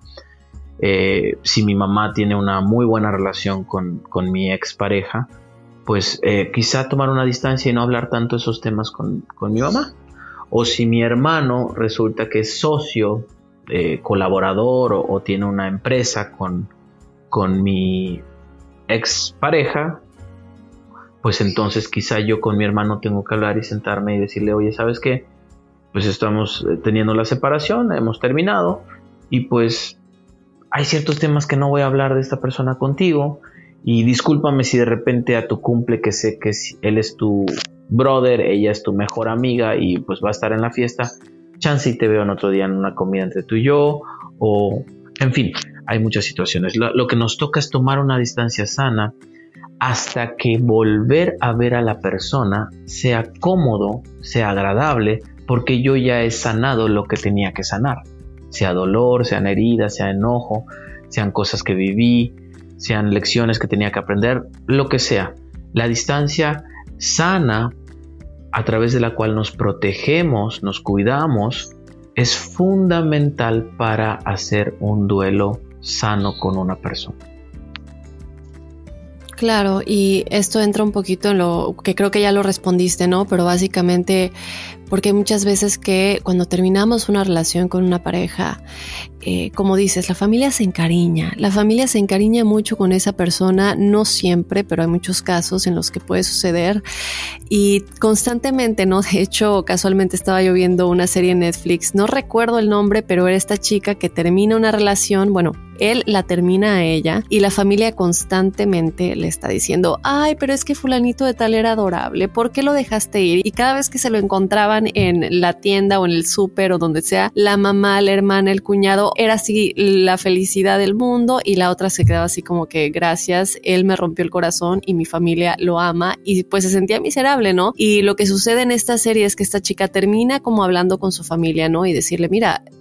Si mi mamá tiene una muy buena relación con mi expareja, pues quizá tomar una distancia y no hablar tanto esos temas con mi mamá. O si mi hermano resulta que es socio, colaborador o tiene una empresa con mi expareja, pues entonces quizá yo con mi hermano tengo que hablar y sentarme y decirle, oye, ¿sabes qué? Pues estamos teniendo la separación, hemos terminado y pues hay ciertos temas que no voy a hablar de esta persona contigo y discúlpame si de repente a tu cumple, que sé que él es tu brother, ella es tu mejor amiga y pues va a estar en la fiesta, chance y te veo en otro día en una comida entre tú y yo, o en fin, hay muchas situaciones. Lo que nos toca es tomar una distancia sana hasta que volver a ver a la persona sea cómodo, sea agradable, porque yo ya he sanado lo que tenía que sanar. Sea dolor, sean heridas, sea enojo, sean cosas que viví, sean lecciones que tenía que aprender, lo que sea. La distancia sana, a través de la cual nos protegemos, nos cuidamos, es fundamental para hacer un duelo sano con una persona. Claro, y esto entra un poquito en lo que creo que ya lo respondiste, ¿no? Pero básicamente porque hay muchas veces que cuando terminamos una relación con una pareja, como dices, la familia se encariña mucho con esa persona, no siempre, pero hay muchos casos en los que puede suceder y constantemente, ¿no? De hecho, casualmente estaba yo viendo una serie en Netflix, no recuerdo el nombre, pero era esta chica que termina una relación, bueno, él la termina a ella y la familia constantemente le está diciendo, ay, pero es que fulanito de tal era adorable, ¿por qué lo dejaste ir? Y cada vez que se lo encontraban en la tienda o en el súper o donde sea, la mamá, la hermana, el cuñado, era así la felicidad del mundo y la otra se quedaba así como que gracias, él me rompió el corazón y mi familia lo ama y pues se sentía miserable, ¿no? Y lo que sucede en esta serie es que esta chica termina como hablando con su familia, ¿no? Y decirle, mira,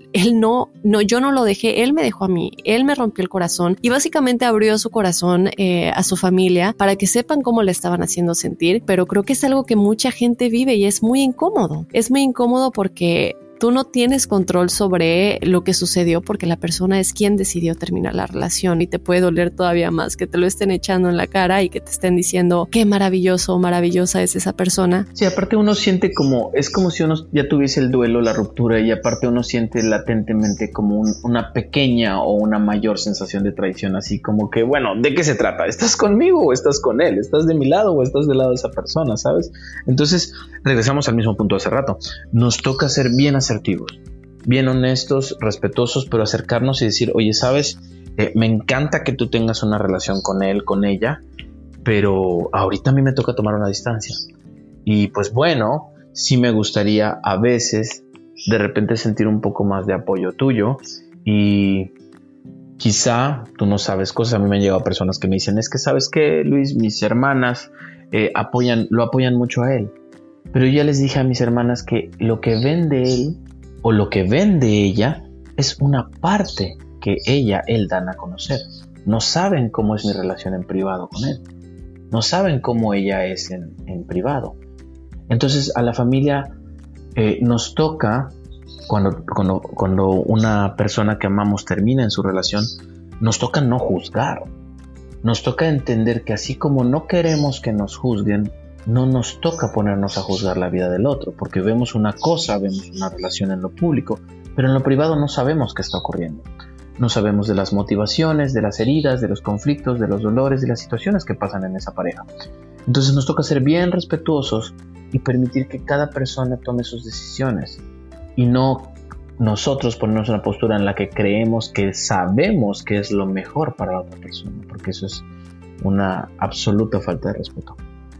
yo no lo dejé, él me dejó a mí, él me rompió el corazón y básicamente abrió su corazón a su familia para que sepan cómo le estaban haciendo sentir, pero creo que es algo que mucha gente vive y es muy incómodo. Es muy incómodo porque tú no tienes control sobre lo que sucedió porque la persona es quien decidió terminar la relación y te puede doler todavía más que te lo estén echando en la cara y que te estén diciendo qué maravilloso o maravillosa es esa persona. Sí, aparte uno siente es como si uno ya tuviese el duelo, la ruptura, y aparte uno siente latentemente como una pequeña o una mayor sensación de traición, así como que, bueno, ¿de qué se trata? ¿Estás conmigo o estás con él? ¿Estás de mi lado o estás del lado de esa persona? ¿Sabes? Entonces regresamos al mismo punto de hace rato. Nos toca ser bien asertivos, bien honestos, respetuosos, pero acercarnos y decir, oye, ¿sabes? Me encanta que tú tengas una relación con él, con ella, pero ahorita a mí me toca tomar una distancia. Y pues bueno, sí me gustaría a veces de repente sentir un poco más de apoyo tuyo y quizá tú no sabes cosas. A mí me han llegado personas que me dicen, es que ¿sabes qué, Luis? Mis hermanas lo apoyan mucho a él. Pero yo ya les dije a mis hermanas que lo que ven de él o lo que ven de ella es una parte que él dan a conocer. No saben cómo es mi relación en privado con él. No saben cómo ella es en privado. Entonces a la familia nos toca, cuando una persona que amamos termina en su relación, nos toca no juzgar. Nos toca entender que así como no queremos que nos juzguen, no nos toca ponernos a juzgar la vida del otro, porque vemos una cosa, vemos una relación en lo público, pero en lo privado no sabemos qué está ocurriendo. No sabemos de las motivaciones, de las heridas, de los conflictos, de los dolores, de las situaciones que pasan en esa pareja. Entonces nos toca ser bien respetuosos y permitir que cada persona tome sus decisiones y no nosotros ponernos en una postura en la que creemos que sabemos que es lo mejor para la otra persona, porque eso es una absoluta falta de respeto.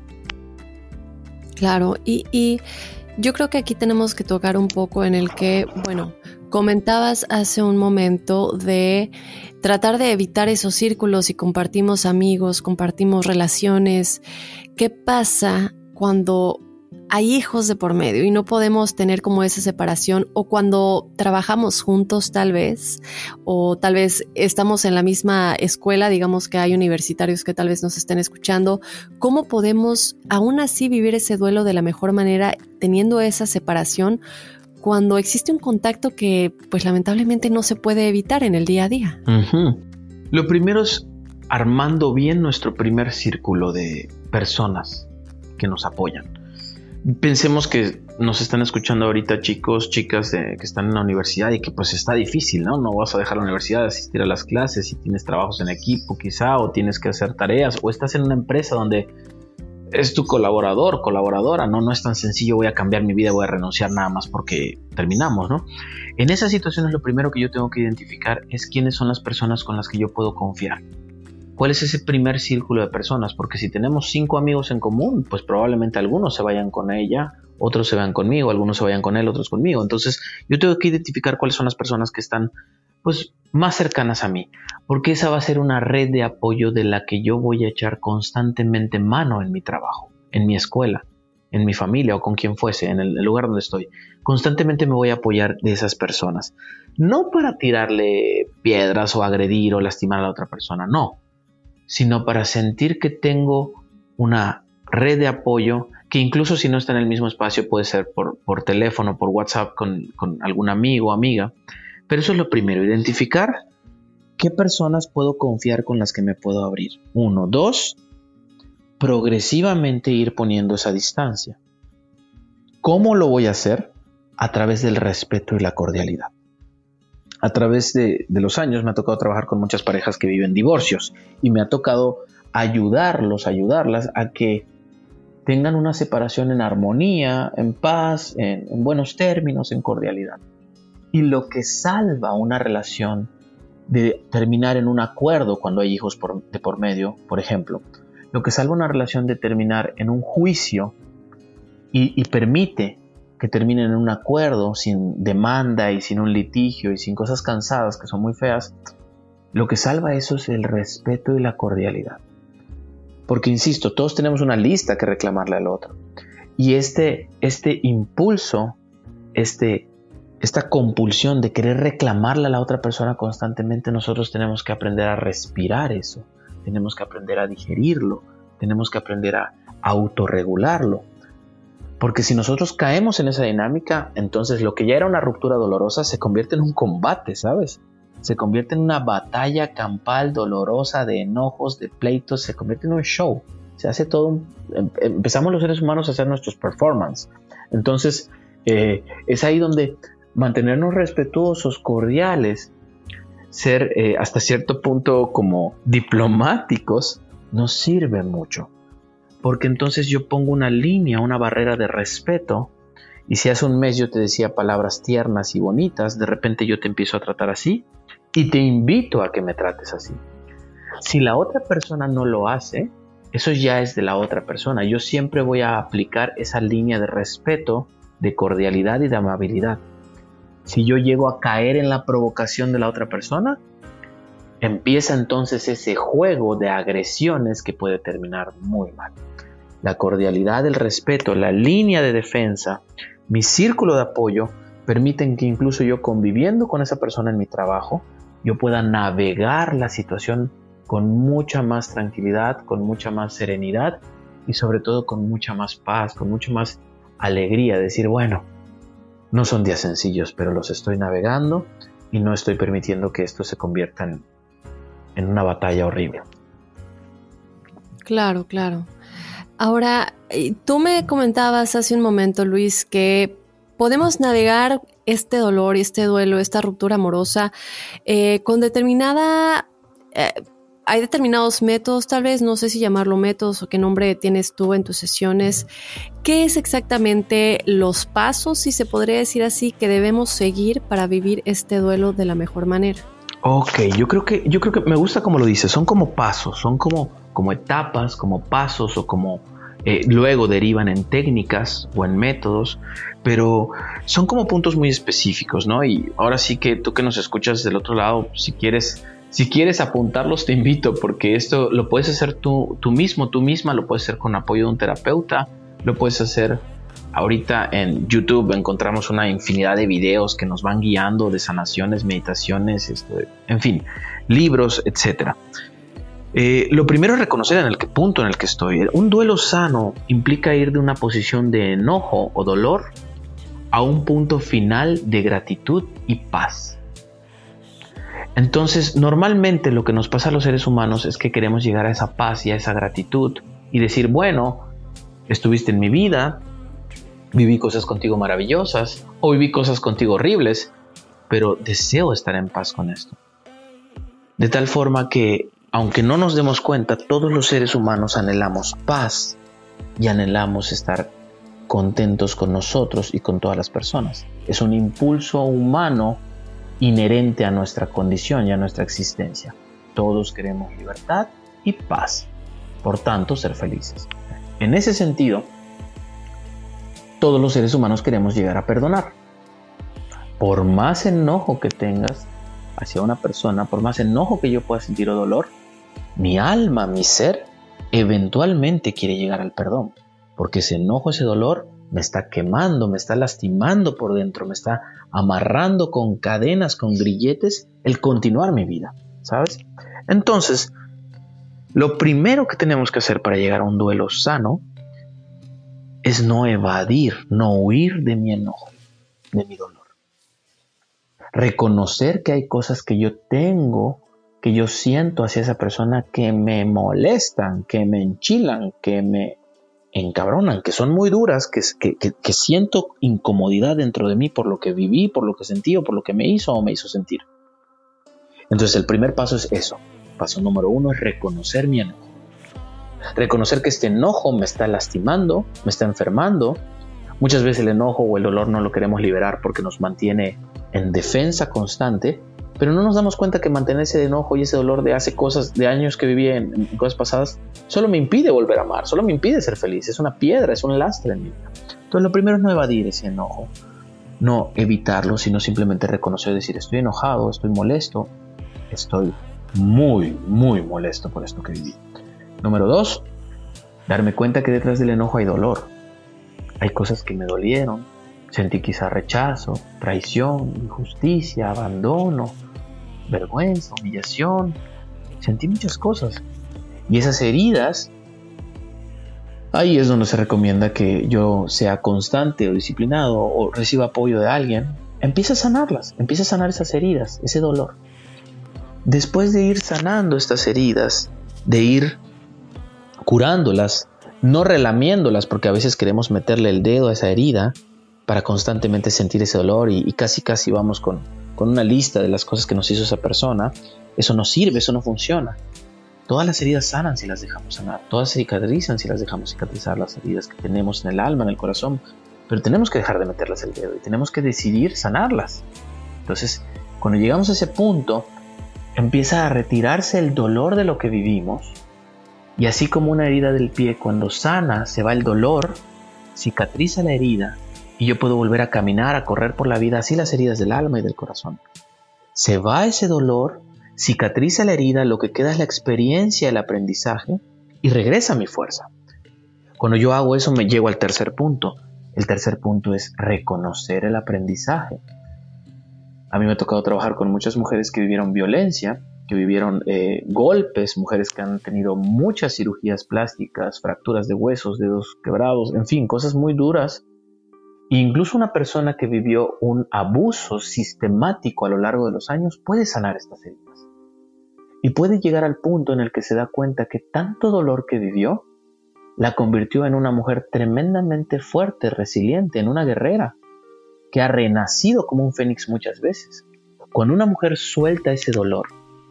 Claro, y yo creo que aquí tenemos que tocar un poco en el que, bueno, comentabas hace un momento de tratar de evitar esos círculos y compartimos amigos, compartimos relaciones. ¿Qué pasa cuando hay hijos de por medio y no podemos tener como esa separación, o cuando trabajamos juntos tal vez, o tal vez estamos en la misma escuela, digamos que hay universitarios que tal vez nos estén escuchando? ¿Cómo podemos aún así vivir ese duelo de la mejor manera teniendo esa separación cuando existe un contacto que pues lamentablemente no se puede evitar en el día a día? Uh-huh. Lo primero es armando bien nuestro primer círculo de personas que nos apoyan. Pensemos que nos están escuchando ahorita chicos, chicas que están en la universidad y que pues está difícil, ¿no? No vas a dejar la universidad, asistir a las clases, y tienes trabajos en equipo quizá, o tienes que hacer tareas, o estás en una empresa donde es tu colaborador, colaboradora, ¿no? No es tan sencillo, voy a cambiar mi vida, voy a renunciar nada más porque terminamos, ¿no? En esas situaciones lo primero que yo tengo que identificar es quiénes son las personas con las que yo puedo confiar. ¿Cuál es ese primer círculo de personas? Porque si tenemos 5 amigos en común, pues probablemente algunos se vayan con ella, otros se vayan conmigo, algunos se vayan con él, otros conmigo. Entonces yo tengo que identificar cuáles son las personas que están pues más cercanas a mí, porque esa va a ser una red de apoyo de la que yo voy a echar constantemente mano en mi trabajo, en mi escuela, en mi familia o con quien fuese, en el lugar donde estoy. Constantemente me voy a apoyar de esas personas. No para tirarle piedras o agredir o lastimar a la otra persona, no, sino para sentir que tengo una red de apoyo que incluso si no está en el mismo espacio puede ser por teléfono, por WhatsApp con algún amigo o amiga. Pero eso es lo primero, identificar qué personas puedo confiar, con las que me puedo abrir. 1, 2, progresivamente ir poniendo esa distancia. ¿Cómo lo voy a hacer? A través del respeto y la cordialidad. A través de los años me ha tocado trabajar con muchas parejas que viven divorcios y me ha tocado ayudarlas a que tengan una separación en armonía, en paz, en buenos términos, en cordialidad. Y lo que salva una relación de terminar en un acuerdo cuando hay hijos de por medio, por ejemplo, lo que salva una relación de terminar en un juicio y permite que terminen en un acuerdo sin demanda y sin un litigio y sin cosas cansadas que son muy feas, lo que salva eso es el respeto y la cordialidad. Porque insisto, todos tenemos una lista que reclamarle al otro. Y este impulso, este esta compulsión de querer reclamarle a la otra persona constantemente, nosotros tenemos que aprender a respirar eso, tenemos que aprender a digerirlo, tenemos que aprender a autorregularlo. Porque si nosotros caemos en esa dinámica, entonces lo que ya era una ruptura dolorosa se convierte en un combate, ¿sabes? Se convierte en una batalla campal dolorosa de enojos, de pleitos, se convierte en un show. Se hace todo, empezamos los seres humanos a hacer nuestros performance. Entonces, es ahí donde mantenernos respetuosos, cordiales, ser hasta cierto punto como diplomáticos, nos sirve mucho. Porque entonces yo pongo una línea, una barrera de respeto, y si hace un mes yo te decía palabras tiernas y bonitas, de repente yo te empiezo a tratar así, y te invito a que me trates así. Si la otra persona no lo hace, eso ya es de la otra persona. Yo siempre voy a aplicar esa línea de respeto, de cordialidad y de amabilidad. Si yo llego a caer en la provocación de la otra persona, empieza entonces ese juego de agresiones que puede terminar muy mal. La cordialidad, el respeto, la línea de defensa, mi círculo de apoyo permiten que incluso yo conviviendo con esa persona en mi trabajo, yo pueda navegar la situación con mucha más tranquilidad, con mucha más serenidad y sobre todo con mucha más paz, con mucha más alegría. Decir, bueno, no son días sencillos, pero los estoy navegando y no estoy permitiendo que esto se convierta en una batalla horrible. Claro, claro. Ahora, tú me comentabas hace un momento, Luis, que podemos navegar este dolor y este duelo, esta ruptura amorosa con determinada... hay determinados métodos, tal vez, no sé si llamarlo métodos o qué nombre tienes tú en tus sesiones. ¿Qué es exactamente los pasos, si se podría decir así, que debemos seguir para vivir este duelo de la mejor manera? Ok, yo creo que me gusta como lo dices, son como pasos, son como etapas, como pasos o como luego derivan en técnicas o en métodos, pero son como puntos muy específicos, ¿no? Y ahora sí que tú que nos escuchas del otro lado, si quieres apuntarlos, te invito, porque esto lo puedes hacer tú mismo, tú misma, lo puedes hacer con apoyo de un terapeuta, lo puedes hacer ahorita en YouTube. Encontramos una infinidad de videos que nos van guiando de sanaciones, meditaciones, en fin, libros, etc. Lo primero es reconocer en el punto en el que estoy. Un duelo sano implica ir de una posición de enojo o dolor a un punto final de gratitud y paz. Entonces, normalmente lo que nos pasa a los seres humanos es que queremos llegar a esa paz y a esa gratitud y decir, bueno, estuviste en mi vida, viví cosas contigo maravillosas o viví cosas contigo horribles, pero deseo estar en paz con esto. De tal forma que, aunque no nos demos cuenta, todos los seres humanos anhelamos paz y anhelamos estar contentos con nosotros y con todas las personas. Es un impulso humano inherente a nuestra condición y a nuestra existencia. Todos queremos libertad y paz, por tanto ser felices. En ese sentido, todos los seres humanos queremos llegar a perdonar. Por más enojo que tengas hacia una persona, por más enojo que yo pueda sentir o dolor, mi alma, mi ser, eventualmente quiere llegar al perdón, porque ese enojo, ese dolor me está quemando, me está lastimando por dentro, me está amarrando con cadenas, con grilletes, el continuar mi vida, ¿sabes? Entonces, lo primero que tenemos que hacer para llegar a un duelo sano es no evadir, no huir de mi enojo, de mi dolor. Reconocer que hay cosas que yo tengo, que yo siento hacia esa persona que me molestan, que me enchilan, que me encabronan, que son muy duras, que siento incomodidad dentro de mí por lo que viví, por lo que sentí o por lo que me hizo o me hizo sentir. Entonces el primer paso es eso. Paso número 1 es reconocer mi enojo. Reconocer que este enojo me está lastimando, me está enfermando. Muchas veces el enojo o el dolor no lo queremos liberar porque nos mantiene en defensa constante, pero no nos damos cuenta que mantener ese enojo y ese dolor de hace cosas, de años que viví en cosas pasadas, solo me impide volver a amar, solo me impide ser feliz. Es una piedra, es un lastre en mi vida. Entonces lo primero es no evadir ese enojo, no evitarlo, sino simplemente reconocer, decir, estoy enojado, estoy molesto, estoy muy, muy molesto por esto que viví. Número 2, darme cuenta que detrás del enojo hay dolor. Hay cosas que me dolieron, Sentí quizá rechazo, traición, injusticia, abandono, vergüenza, humillación. Sentí muchas cosas. Y esas heridas, ahí es donde se recomienda que yo sea constante o disciplinado o reciba apoyo de alguien. Empieza a sanarlas, empieza a sanar esas heridas, ese dolor. Después de ir sanando estas heridas, de ir curándolas, no relamiéndolas, porque a veces queremos meterle el dedo a esa herida para constantemente sentir ese dolor y casi vamos con una lista de las cosas que nos hizo esa persona. Eso no sirve, eso no funciona. Todas las heridas sanan si las dejamos sanar, todas cicatrizan si las dejamos cicatrizar, las heridas que tenemos en el alma, en el corazón, pero tenemos que dejar de meterlas el dedo y tenemos que decidir sanarlas. Entonces, cuando llegamos a ese punto, empieza a retirarse el dolor de lo que vivimos, y así como una herida del pie, cuando sana, se va el dolor, cicatriza la herida, y yo puedo volver a caminar, a correr por la vida, así las heridas del alma y del corazón. Se va ese dolor, cicatriza la herida, lo que queda es la experiencia, el aprendizaje, y regresa mi fuerza. Cuando yo hago eso, me llego al tercer punto. El tercer punto es reconocer el aprendizaje. A mí me ha tocado trabajar con muchas mujeres que vivieron violencia, que vivieron golpes, mujeres que han tenido muchas cirugías plásticas, fracturas de huesos, dedos quebrados, en fin, cosas muy duras. E incluso una persona que vivió un abuso sistemático a lo largo de los años puede sanar estas heridas. Y puede llegar al punto en el que se da cuenta que tanto dolor que vivió la convirtió en una mujer tremendamente fuerte, resiliente, en una guerrera que ha renacido como un fénix muchas veces. Cuando una mujer suelta ese dolor,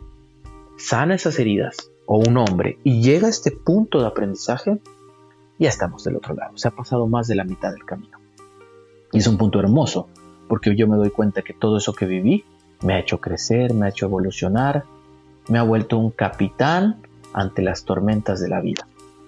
sana esas heridas, o un hombre, y llega a este punto de aprendizaje, ya estamos del otro lado. Se ha pasado más de la mitad del camino. Y es un punto hermoso, porque yo me doy cuenta que todo eso que viví me ha hecho crecer, me ha hecho evolucionar, me ha vuelto un capitán ante las tormentas de la vida.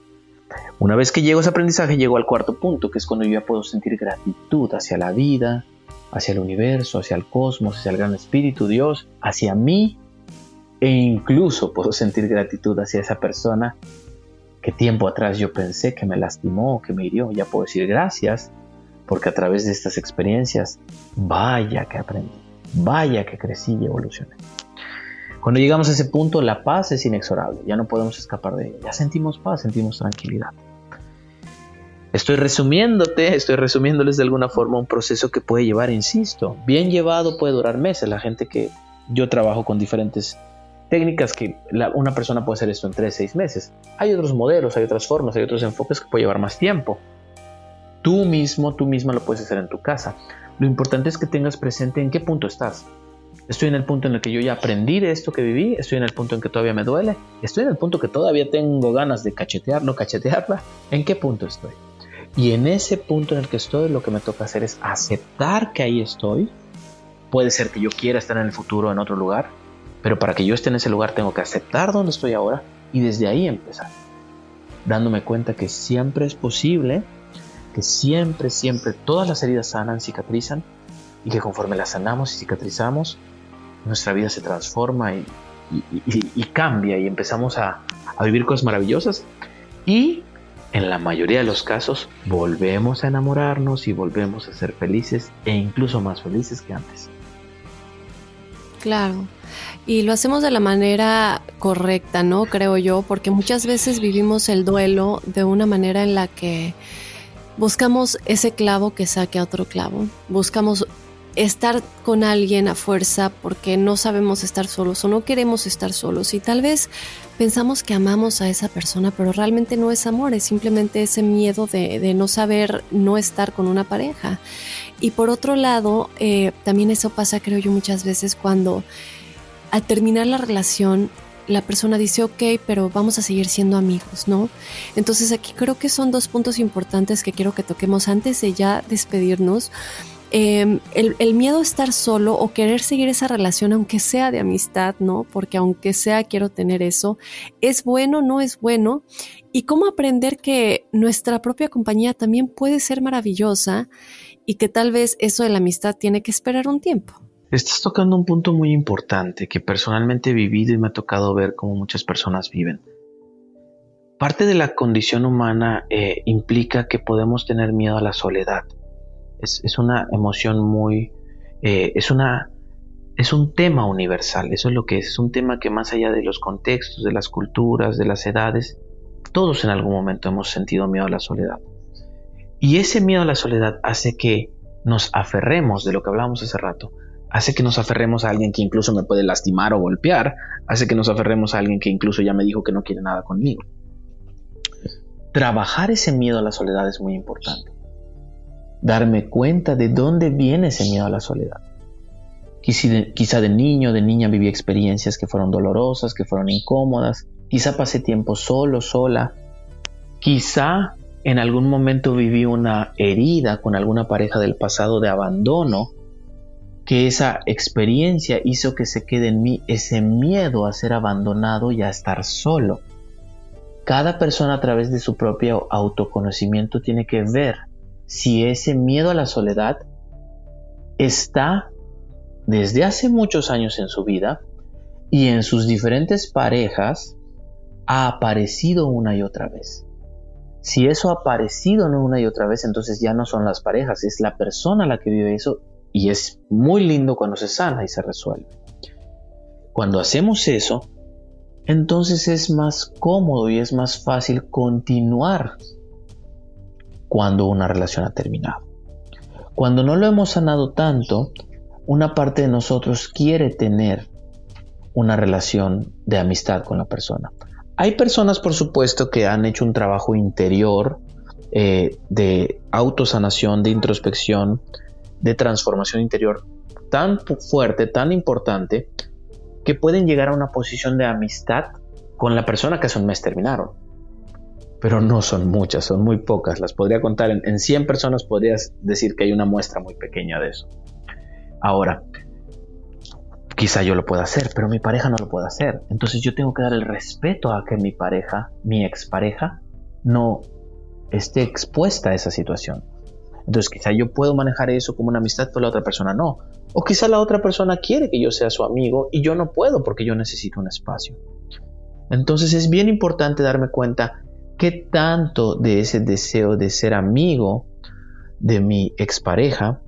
Una vez que llego a ese aprendizaje, llego al cuarto punto, que es cuando yo ya puedo sentir gratitud hacia la vida, hacia el universo, hacia el cosmos, hacia el gran espíritu, Dios, hacia mí, e incluso puedo sentir gratitud hacia esa persona que tiempo atrás yo pensé que me lastimó, que me hirió. Ya puedo decir gracias, porque a través de estas experiencias, vaya que aprendí, vaya que crecí y evolucioné. Cuando llegamos a ese punto, la paz es inexorable, ya no podemos escapar de ella. Ya sentimos paz, sentimos tranquilidad. Estoy resumiéndoles de alguna forma un proceso que puede llevar, insisto, bien llevado puede durar meses. La gente que yo trabajo con diferentes técnicas que una persona puede hacer esto en 3-6 meses. Hay otros modelos, hay otras formas, hay otros enfoques que puede llevar más tiempo. Tú misma lo puedes hacer en tu casa. Lo importante es que tengas presente en qué punto estás. Estoy en el punto en el que yo ya aprendí de esto que viví, estoy en el punto en que todavía me duele, estoy en el punto que todavía tengo ganas de cachetearla. ¿En qué punto estoy? Y en ese punto en el que estoy, lo que me toca hacer es aceptar que ahí estoy. Puede ser que yo quiera estar en el futuro en otro lugar, pero para que yo esté en ese lugar tengo que aceptar dónde estoy ahora y desde ahí empezar, dándome cuenta que siempre es posible, que siempre todas las heridas sanan, cicatrizan, y que conforme las sanamos y cicatrizamos, nuestra vida se transforma y cambia, y empezamos a vivir cosas maravillosas, y en la mayoría de los casos volvemos a enamorarnos y volvemos a ser felices, e incluso más felices que antes. Claro, y lo hacemos de la manera correcta, ¿no? Creo yo, porque muchas veces vivimos el duelo de una manera en la que buscamos ese clavo que saque a otro clavo, buscamos estar con alguien a fuerza porque no sabemos estar solos o no queremos estar solos, y tal vez pensamos que amamos a esa persona, pero realmente no es amor, es simplemente ese miedo de no saber no estar con una pareja. Y por otro lado, también eso pasa, creo yo, muchas veces cuando al terminar la relación la persona dice ok, pero vamos a seguir siendo amigos, ¿no? Entonces aquí creo que son dos puntos importantes que quiero que toquemos antes de ya despedirnos. El miedo a estar solo o querer seguir esa relación aunque sea de amistad, ¿no? Porque aunque sea quiero tener eso, ¿es bueno, no es bueno? Y cómo aprender que nuestra propia compañía también puede ser maravillosa y que tal vez eso de la amistad tiene que esperar un tiempo. Estás tocando un punto muy importante que personalmente he vivido y me ha tocado ver cómo muchas personas viven. Parte de la condición humana implica que podemos tener miedo a la soledad. Es una emoción muy... es un tema universal, eso es lo que es un tema que más allá de los contextos, de las culturas, de las edades, todos en algún momento hemos sentido miedo a la soledad. Y ese miedo a la soledad hace que nos aferremos, de lo que hablábamos hace rato, hace que nos aferremos a alguien que incluso me puede lastimar o golpear, hace que nos aferremos a alguien que incluso ya me dijo que no quiere nada conmigo. Trabajar ese miedo a la soledad es muy importante. Darme cuenta de dónde viene ese miedo a la soledad. Quizá de niño, de niña viví experiencias que fueron dolorosas, que fueron incómodas. Quizá pasé tiempo solo, sola. Quizá en algún momento viví una herida con alguna pareja del pasado de abandono, que esa experiencia hizo que se quede en mí ese miedo a ser abandonado y a estar solo. Cada persona a través de su propio autoconocimiento tiene que ver si ese miedo a la soledad está desde hace muchos años en su vida y en sus diferentes parejas ha aparecido una y otra vez. Si eso ha aparecido una y otra vez, entonces ya no son las parejas, es la persona la que vive eso, y es muy lindo cuando se sana y se resuelve. Cuando hacemos eso, entonces es más cómodo y es más fácil continuar cuando una relación ha terminado. Cuando no lo hemos sanado tanto, una parte de nosotros quiere tener una relación de amistad con la persona. Hay personas, por supuesto, que han hecho un trabajo interior de autosanación, de introspección, de transformación interior tan fuerte, tan importante, que pueden llegar a una posición de amistad con la persona que hace un mes terminaron. Pero no son muchas, son muy pocas. Las podría contar en 100 personas, podrías decir que hay una muestra muy pequeña de eso. Ahora, quizá yo lo pueda hacer, pero mi pareja no lo puede hacer. Entonces yo tengo que dar el respeto a que mi pareja, mi expareja, no esté expuesta a esa situación. Entonces quizá yo puedo manejar eso como una amistad, pero la otra persona no. O quizá la otra persona quiere que yo sea su amigo y yo no puedo porque yo necesito un espacio. Entonces es bien importante darme cuenta qué tanto de ese deseo de ser amigo de mi expareja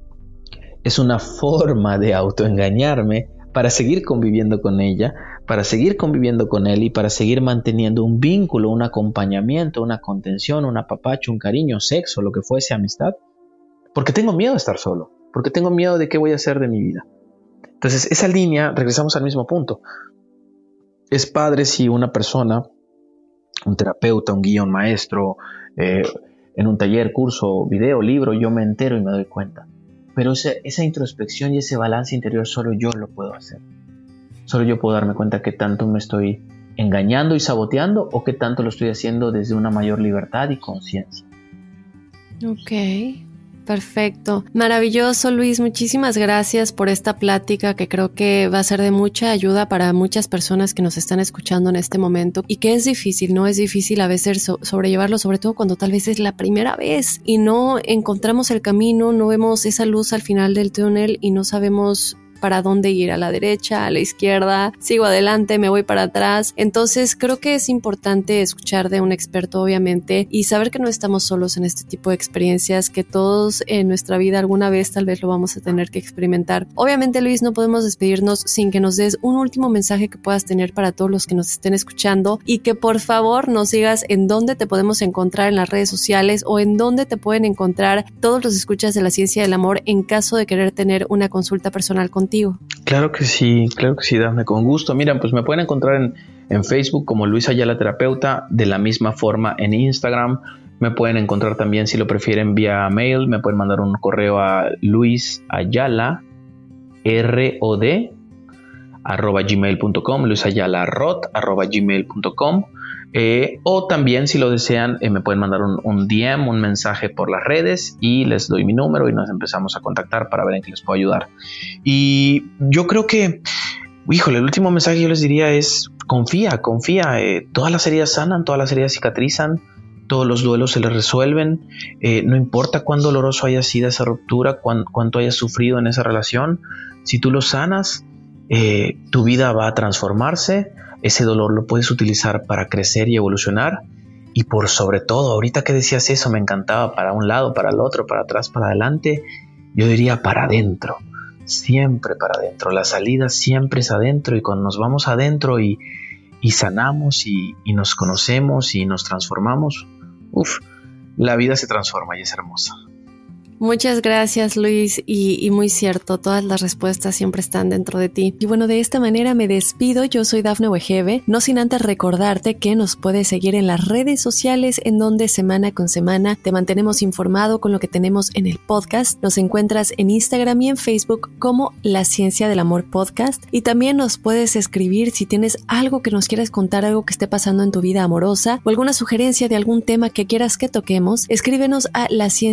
es una forma de autoengañarme para seguir conviviendo con ella, para seguir conviviendo con él y para seguir manteniendo un vínculo, un acompañamiento, una contención, un apapacho, un cariño, sexo, lo que fuese, amistad, porque tengo miedo de estar solo, porque tengo miedo de qué voy a hacer de mi vida. Entonces esa línea, regresamos al mismo punto. Es padre si una persona, un terapeuta, un guía, un maestro, en un taller, curso, video, libro, yo me entero y me doy cuenta. Pero esa introspección y ese balance interior solo yo lo puedo hacer. Solo yo puedo darme cuenta que tanto me estoy engañando y saboteando o que tanto lo estoy haciendo desde una mayor libertad y conciencia. Ok, perfecto. Maravilloso, Luis. Muchísimas gracias por esta plática que creo que va a ser de mucha ayuda para muchas personas que nos están escuchando en este momento y que es difícil, ¿no? Es difícil a veces sobrellevarlo, sobre todo cuando tal vez es la primera vez y no encontramos el camino, no vemos esa luz al final del túnel y no sabemos para dónde ir, a la derecha, a la izquierda, sigo adelante, me voy para atrás. Entonces creo que es importante escuchar de un experto, obviamente, y saber que no estamos solos en este tipo de experiencias, que todos en nuestra vida alguna vez tal vez lo vamos a tener que experimentar. Obviamente, Luis, no podemos despedirnos sin que nos des un último mensaje que puedas tener para todos los que nos estén escuchando y que por favor nos digas en dónde te podemos encontrar en las redes sociales o en dónde te pueden encontrar todos los escuchas de la Ciencia del Amor en caso de querer tener una consulta personal contigo. Claro que sí, Dafne, con gusto. Mira, pues me pueden encontrar en Facebook como Luis Ayala Terapeuta, de la misma forma en Instagram. Me pueden encontrar también, si lo prefieren, vía mail. Me pueden mandar un correo a luisayalarod@gmail.com, luisayalarod@gmail.com. O también, si lo desean, me pueden mandar un DM, un mensaje por las redes y les doy mi número y nos empezamos a contactar para ver en qué les puedo ayudar. Y yo creo que, el último mensaje que yo les diría es confía. Todas las heridas sanan, todas las heridas cicatrizan, todos los duelos se les resuelven. No importa cuán doloroso haya sido esa ruptura, cuánto hayas sufrido en esa relación, si tú lo sanas, tu vida va a transformarse. Ese dolor lo puedes utilizar para crecer y evolucionar y por sobre todo, ahorita que decías eso, me encantaba para un lado, para el otro, para atrás, para adelante. Yo diría para adentro, siempre para adentro. La salida siempre es adentro, y cuando nos vamos adentro y sanamos y nos conocemos y nos transformamos, la vida se transforma y es hermosa. Muchas gracias, Luis, y muy cierto, todas las respuestas siempre están dentro de ti. Y bueno, de esta manera me despido. Yo soy Dafne Wegebe, no sin antes recordarte que nos puedes seguir en las redes sociales, en donde semana con semana te mantenemos informado con lo que tenemos en el podcast. Nos encuentras en Instagram y en Facebook como La Ciencia del Amor Podcast, y también nos puedes escribir si tienes algo que nos quieras contar, algo que esté pasando en tu vida amorosa o alguna sugerencia de algún tema que quieras que toquemos. Escríbenos a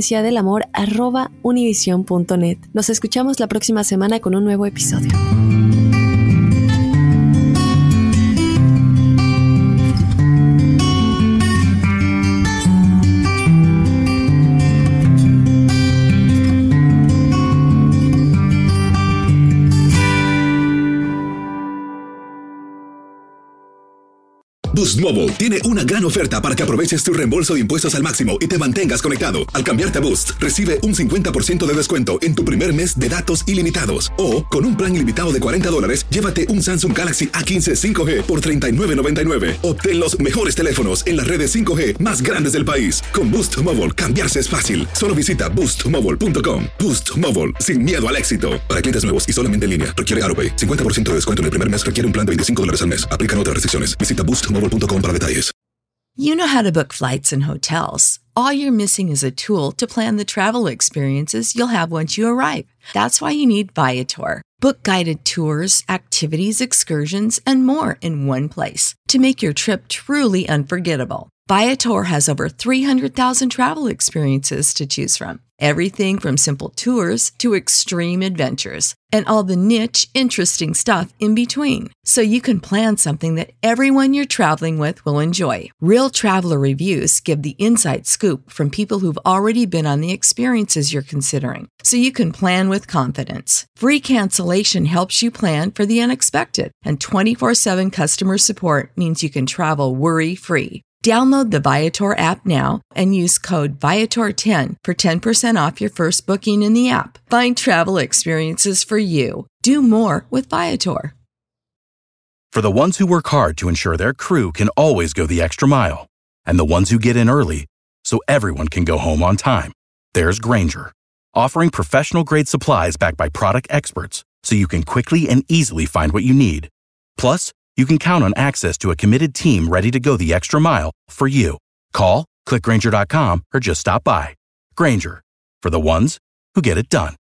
lacienciadelamor@univision.net. Nos escuchamos la próxima semana con un nuevo episodio. Boost Mobile tiene una gran oferta para que aproveches tu reembolso de impuestos al máximo y te mantengas conectado. Al cambiarte a Boost, recibe un 50% de descuento en tu primer mes de datos ilimitados. O, con un plan ilimitado de $40, llévate un Samsung Galaxy A15 5G por $39.99. Obtén los mejores teléfonos en las redes 5G más grandes del país. Con Boost Mobile, cambiarse es fácil. Solo visita boostmobile.com. Boost Mobile, sin miedo al éxito. Para clientes nuevos y solamente en línea, requiere AutoPay. 50% de descuento en el primer mes, requiere un plan de $25 al mes. Aplican otras restricciones. Visita boostmobile.com para detalles. You know how to book flights and hotels. All you're missing is a tool to plan the travel experiences you'll have once you arrive. That's why you need Viator. Book guided tours, activities, excursions, and more in one place to make your trip truly unforgettable. Viator has over 300,000 travel experiences to choose from. Everything from simple tours to extreme adventures and all the niche, interesting stuff in between. So you can plan something that everyone you're traveling with will enjoy. Real traveler reviews give the inside scoop from people who've already been on the experiences you're considering. So you can plan with confidence. Free cancellation helps you plan for the unexpected. And 24/7 customer support means you can travel worry-free. Download the Viator app now and use code Viator10 for 10% off your first booking in the app. Find travel experiences for you. Do more with Viator. For the ones who work hard to ensure their crew can always go the extra mile, and the ones who get in early so everyone can go home on time, there's Grainger, offering professional-grade supplies backed by product experts so you can quickly and easily find what you need. Plus, you can count on access to a committed team ready to go the extra mile for you. Call, click Grainger.com, or just stop by. Grainger, for the ones who get it done.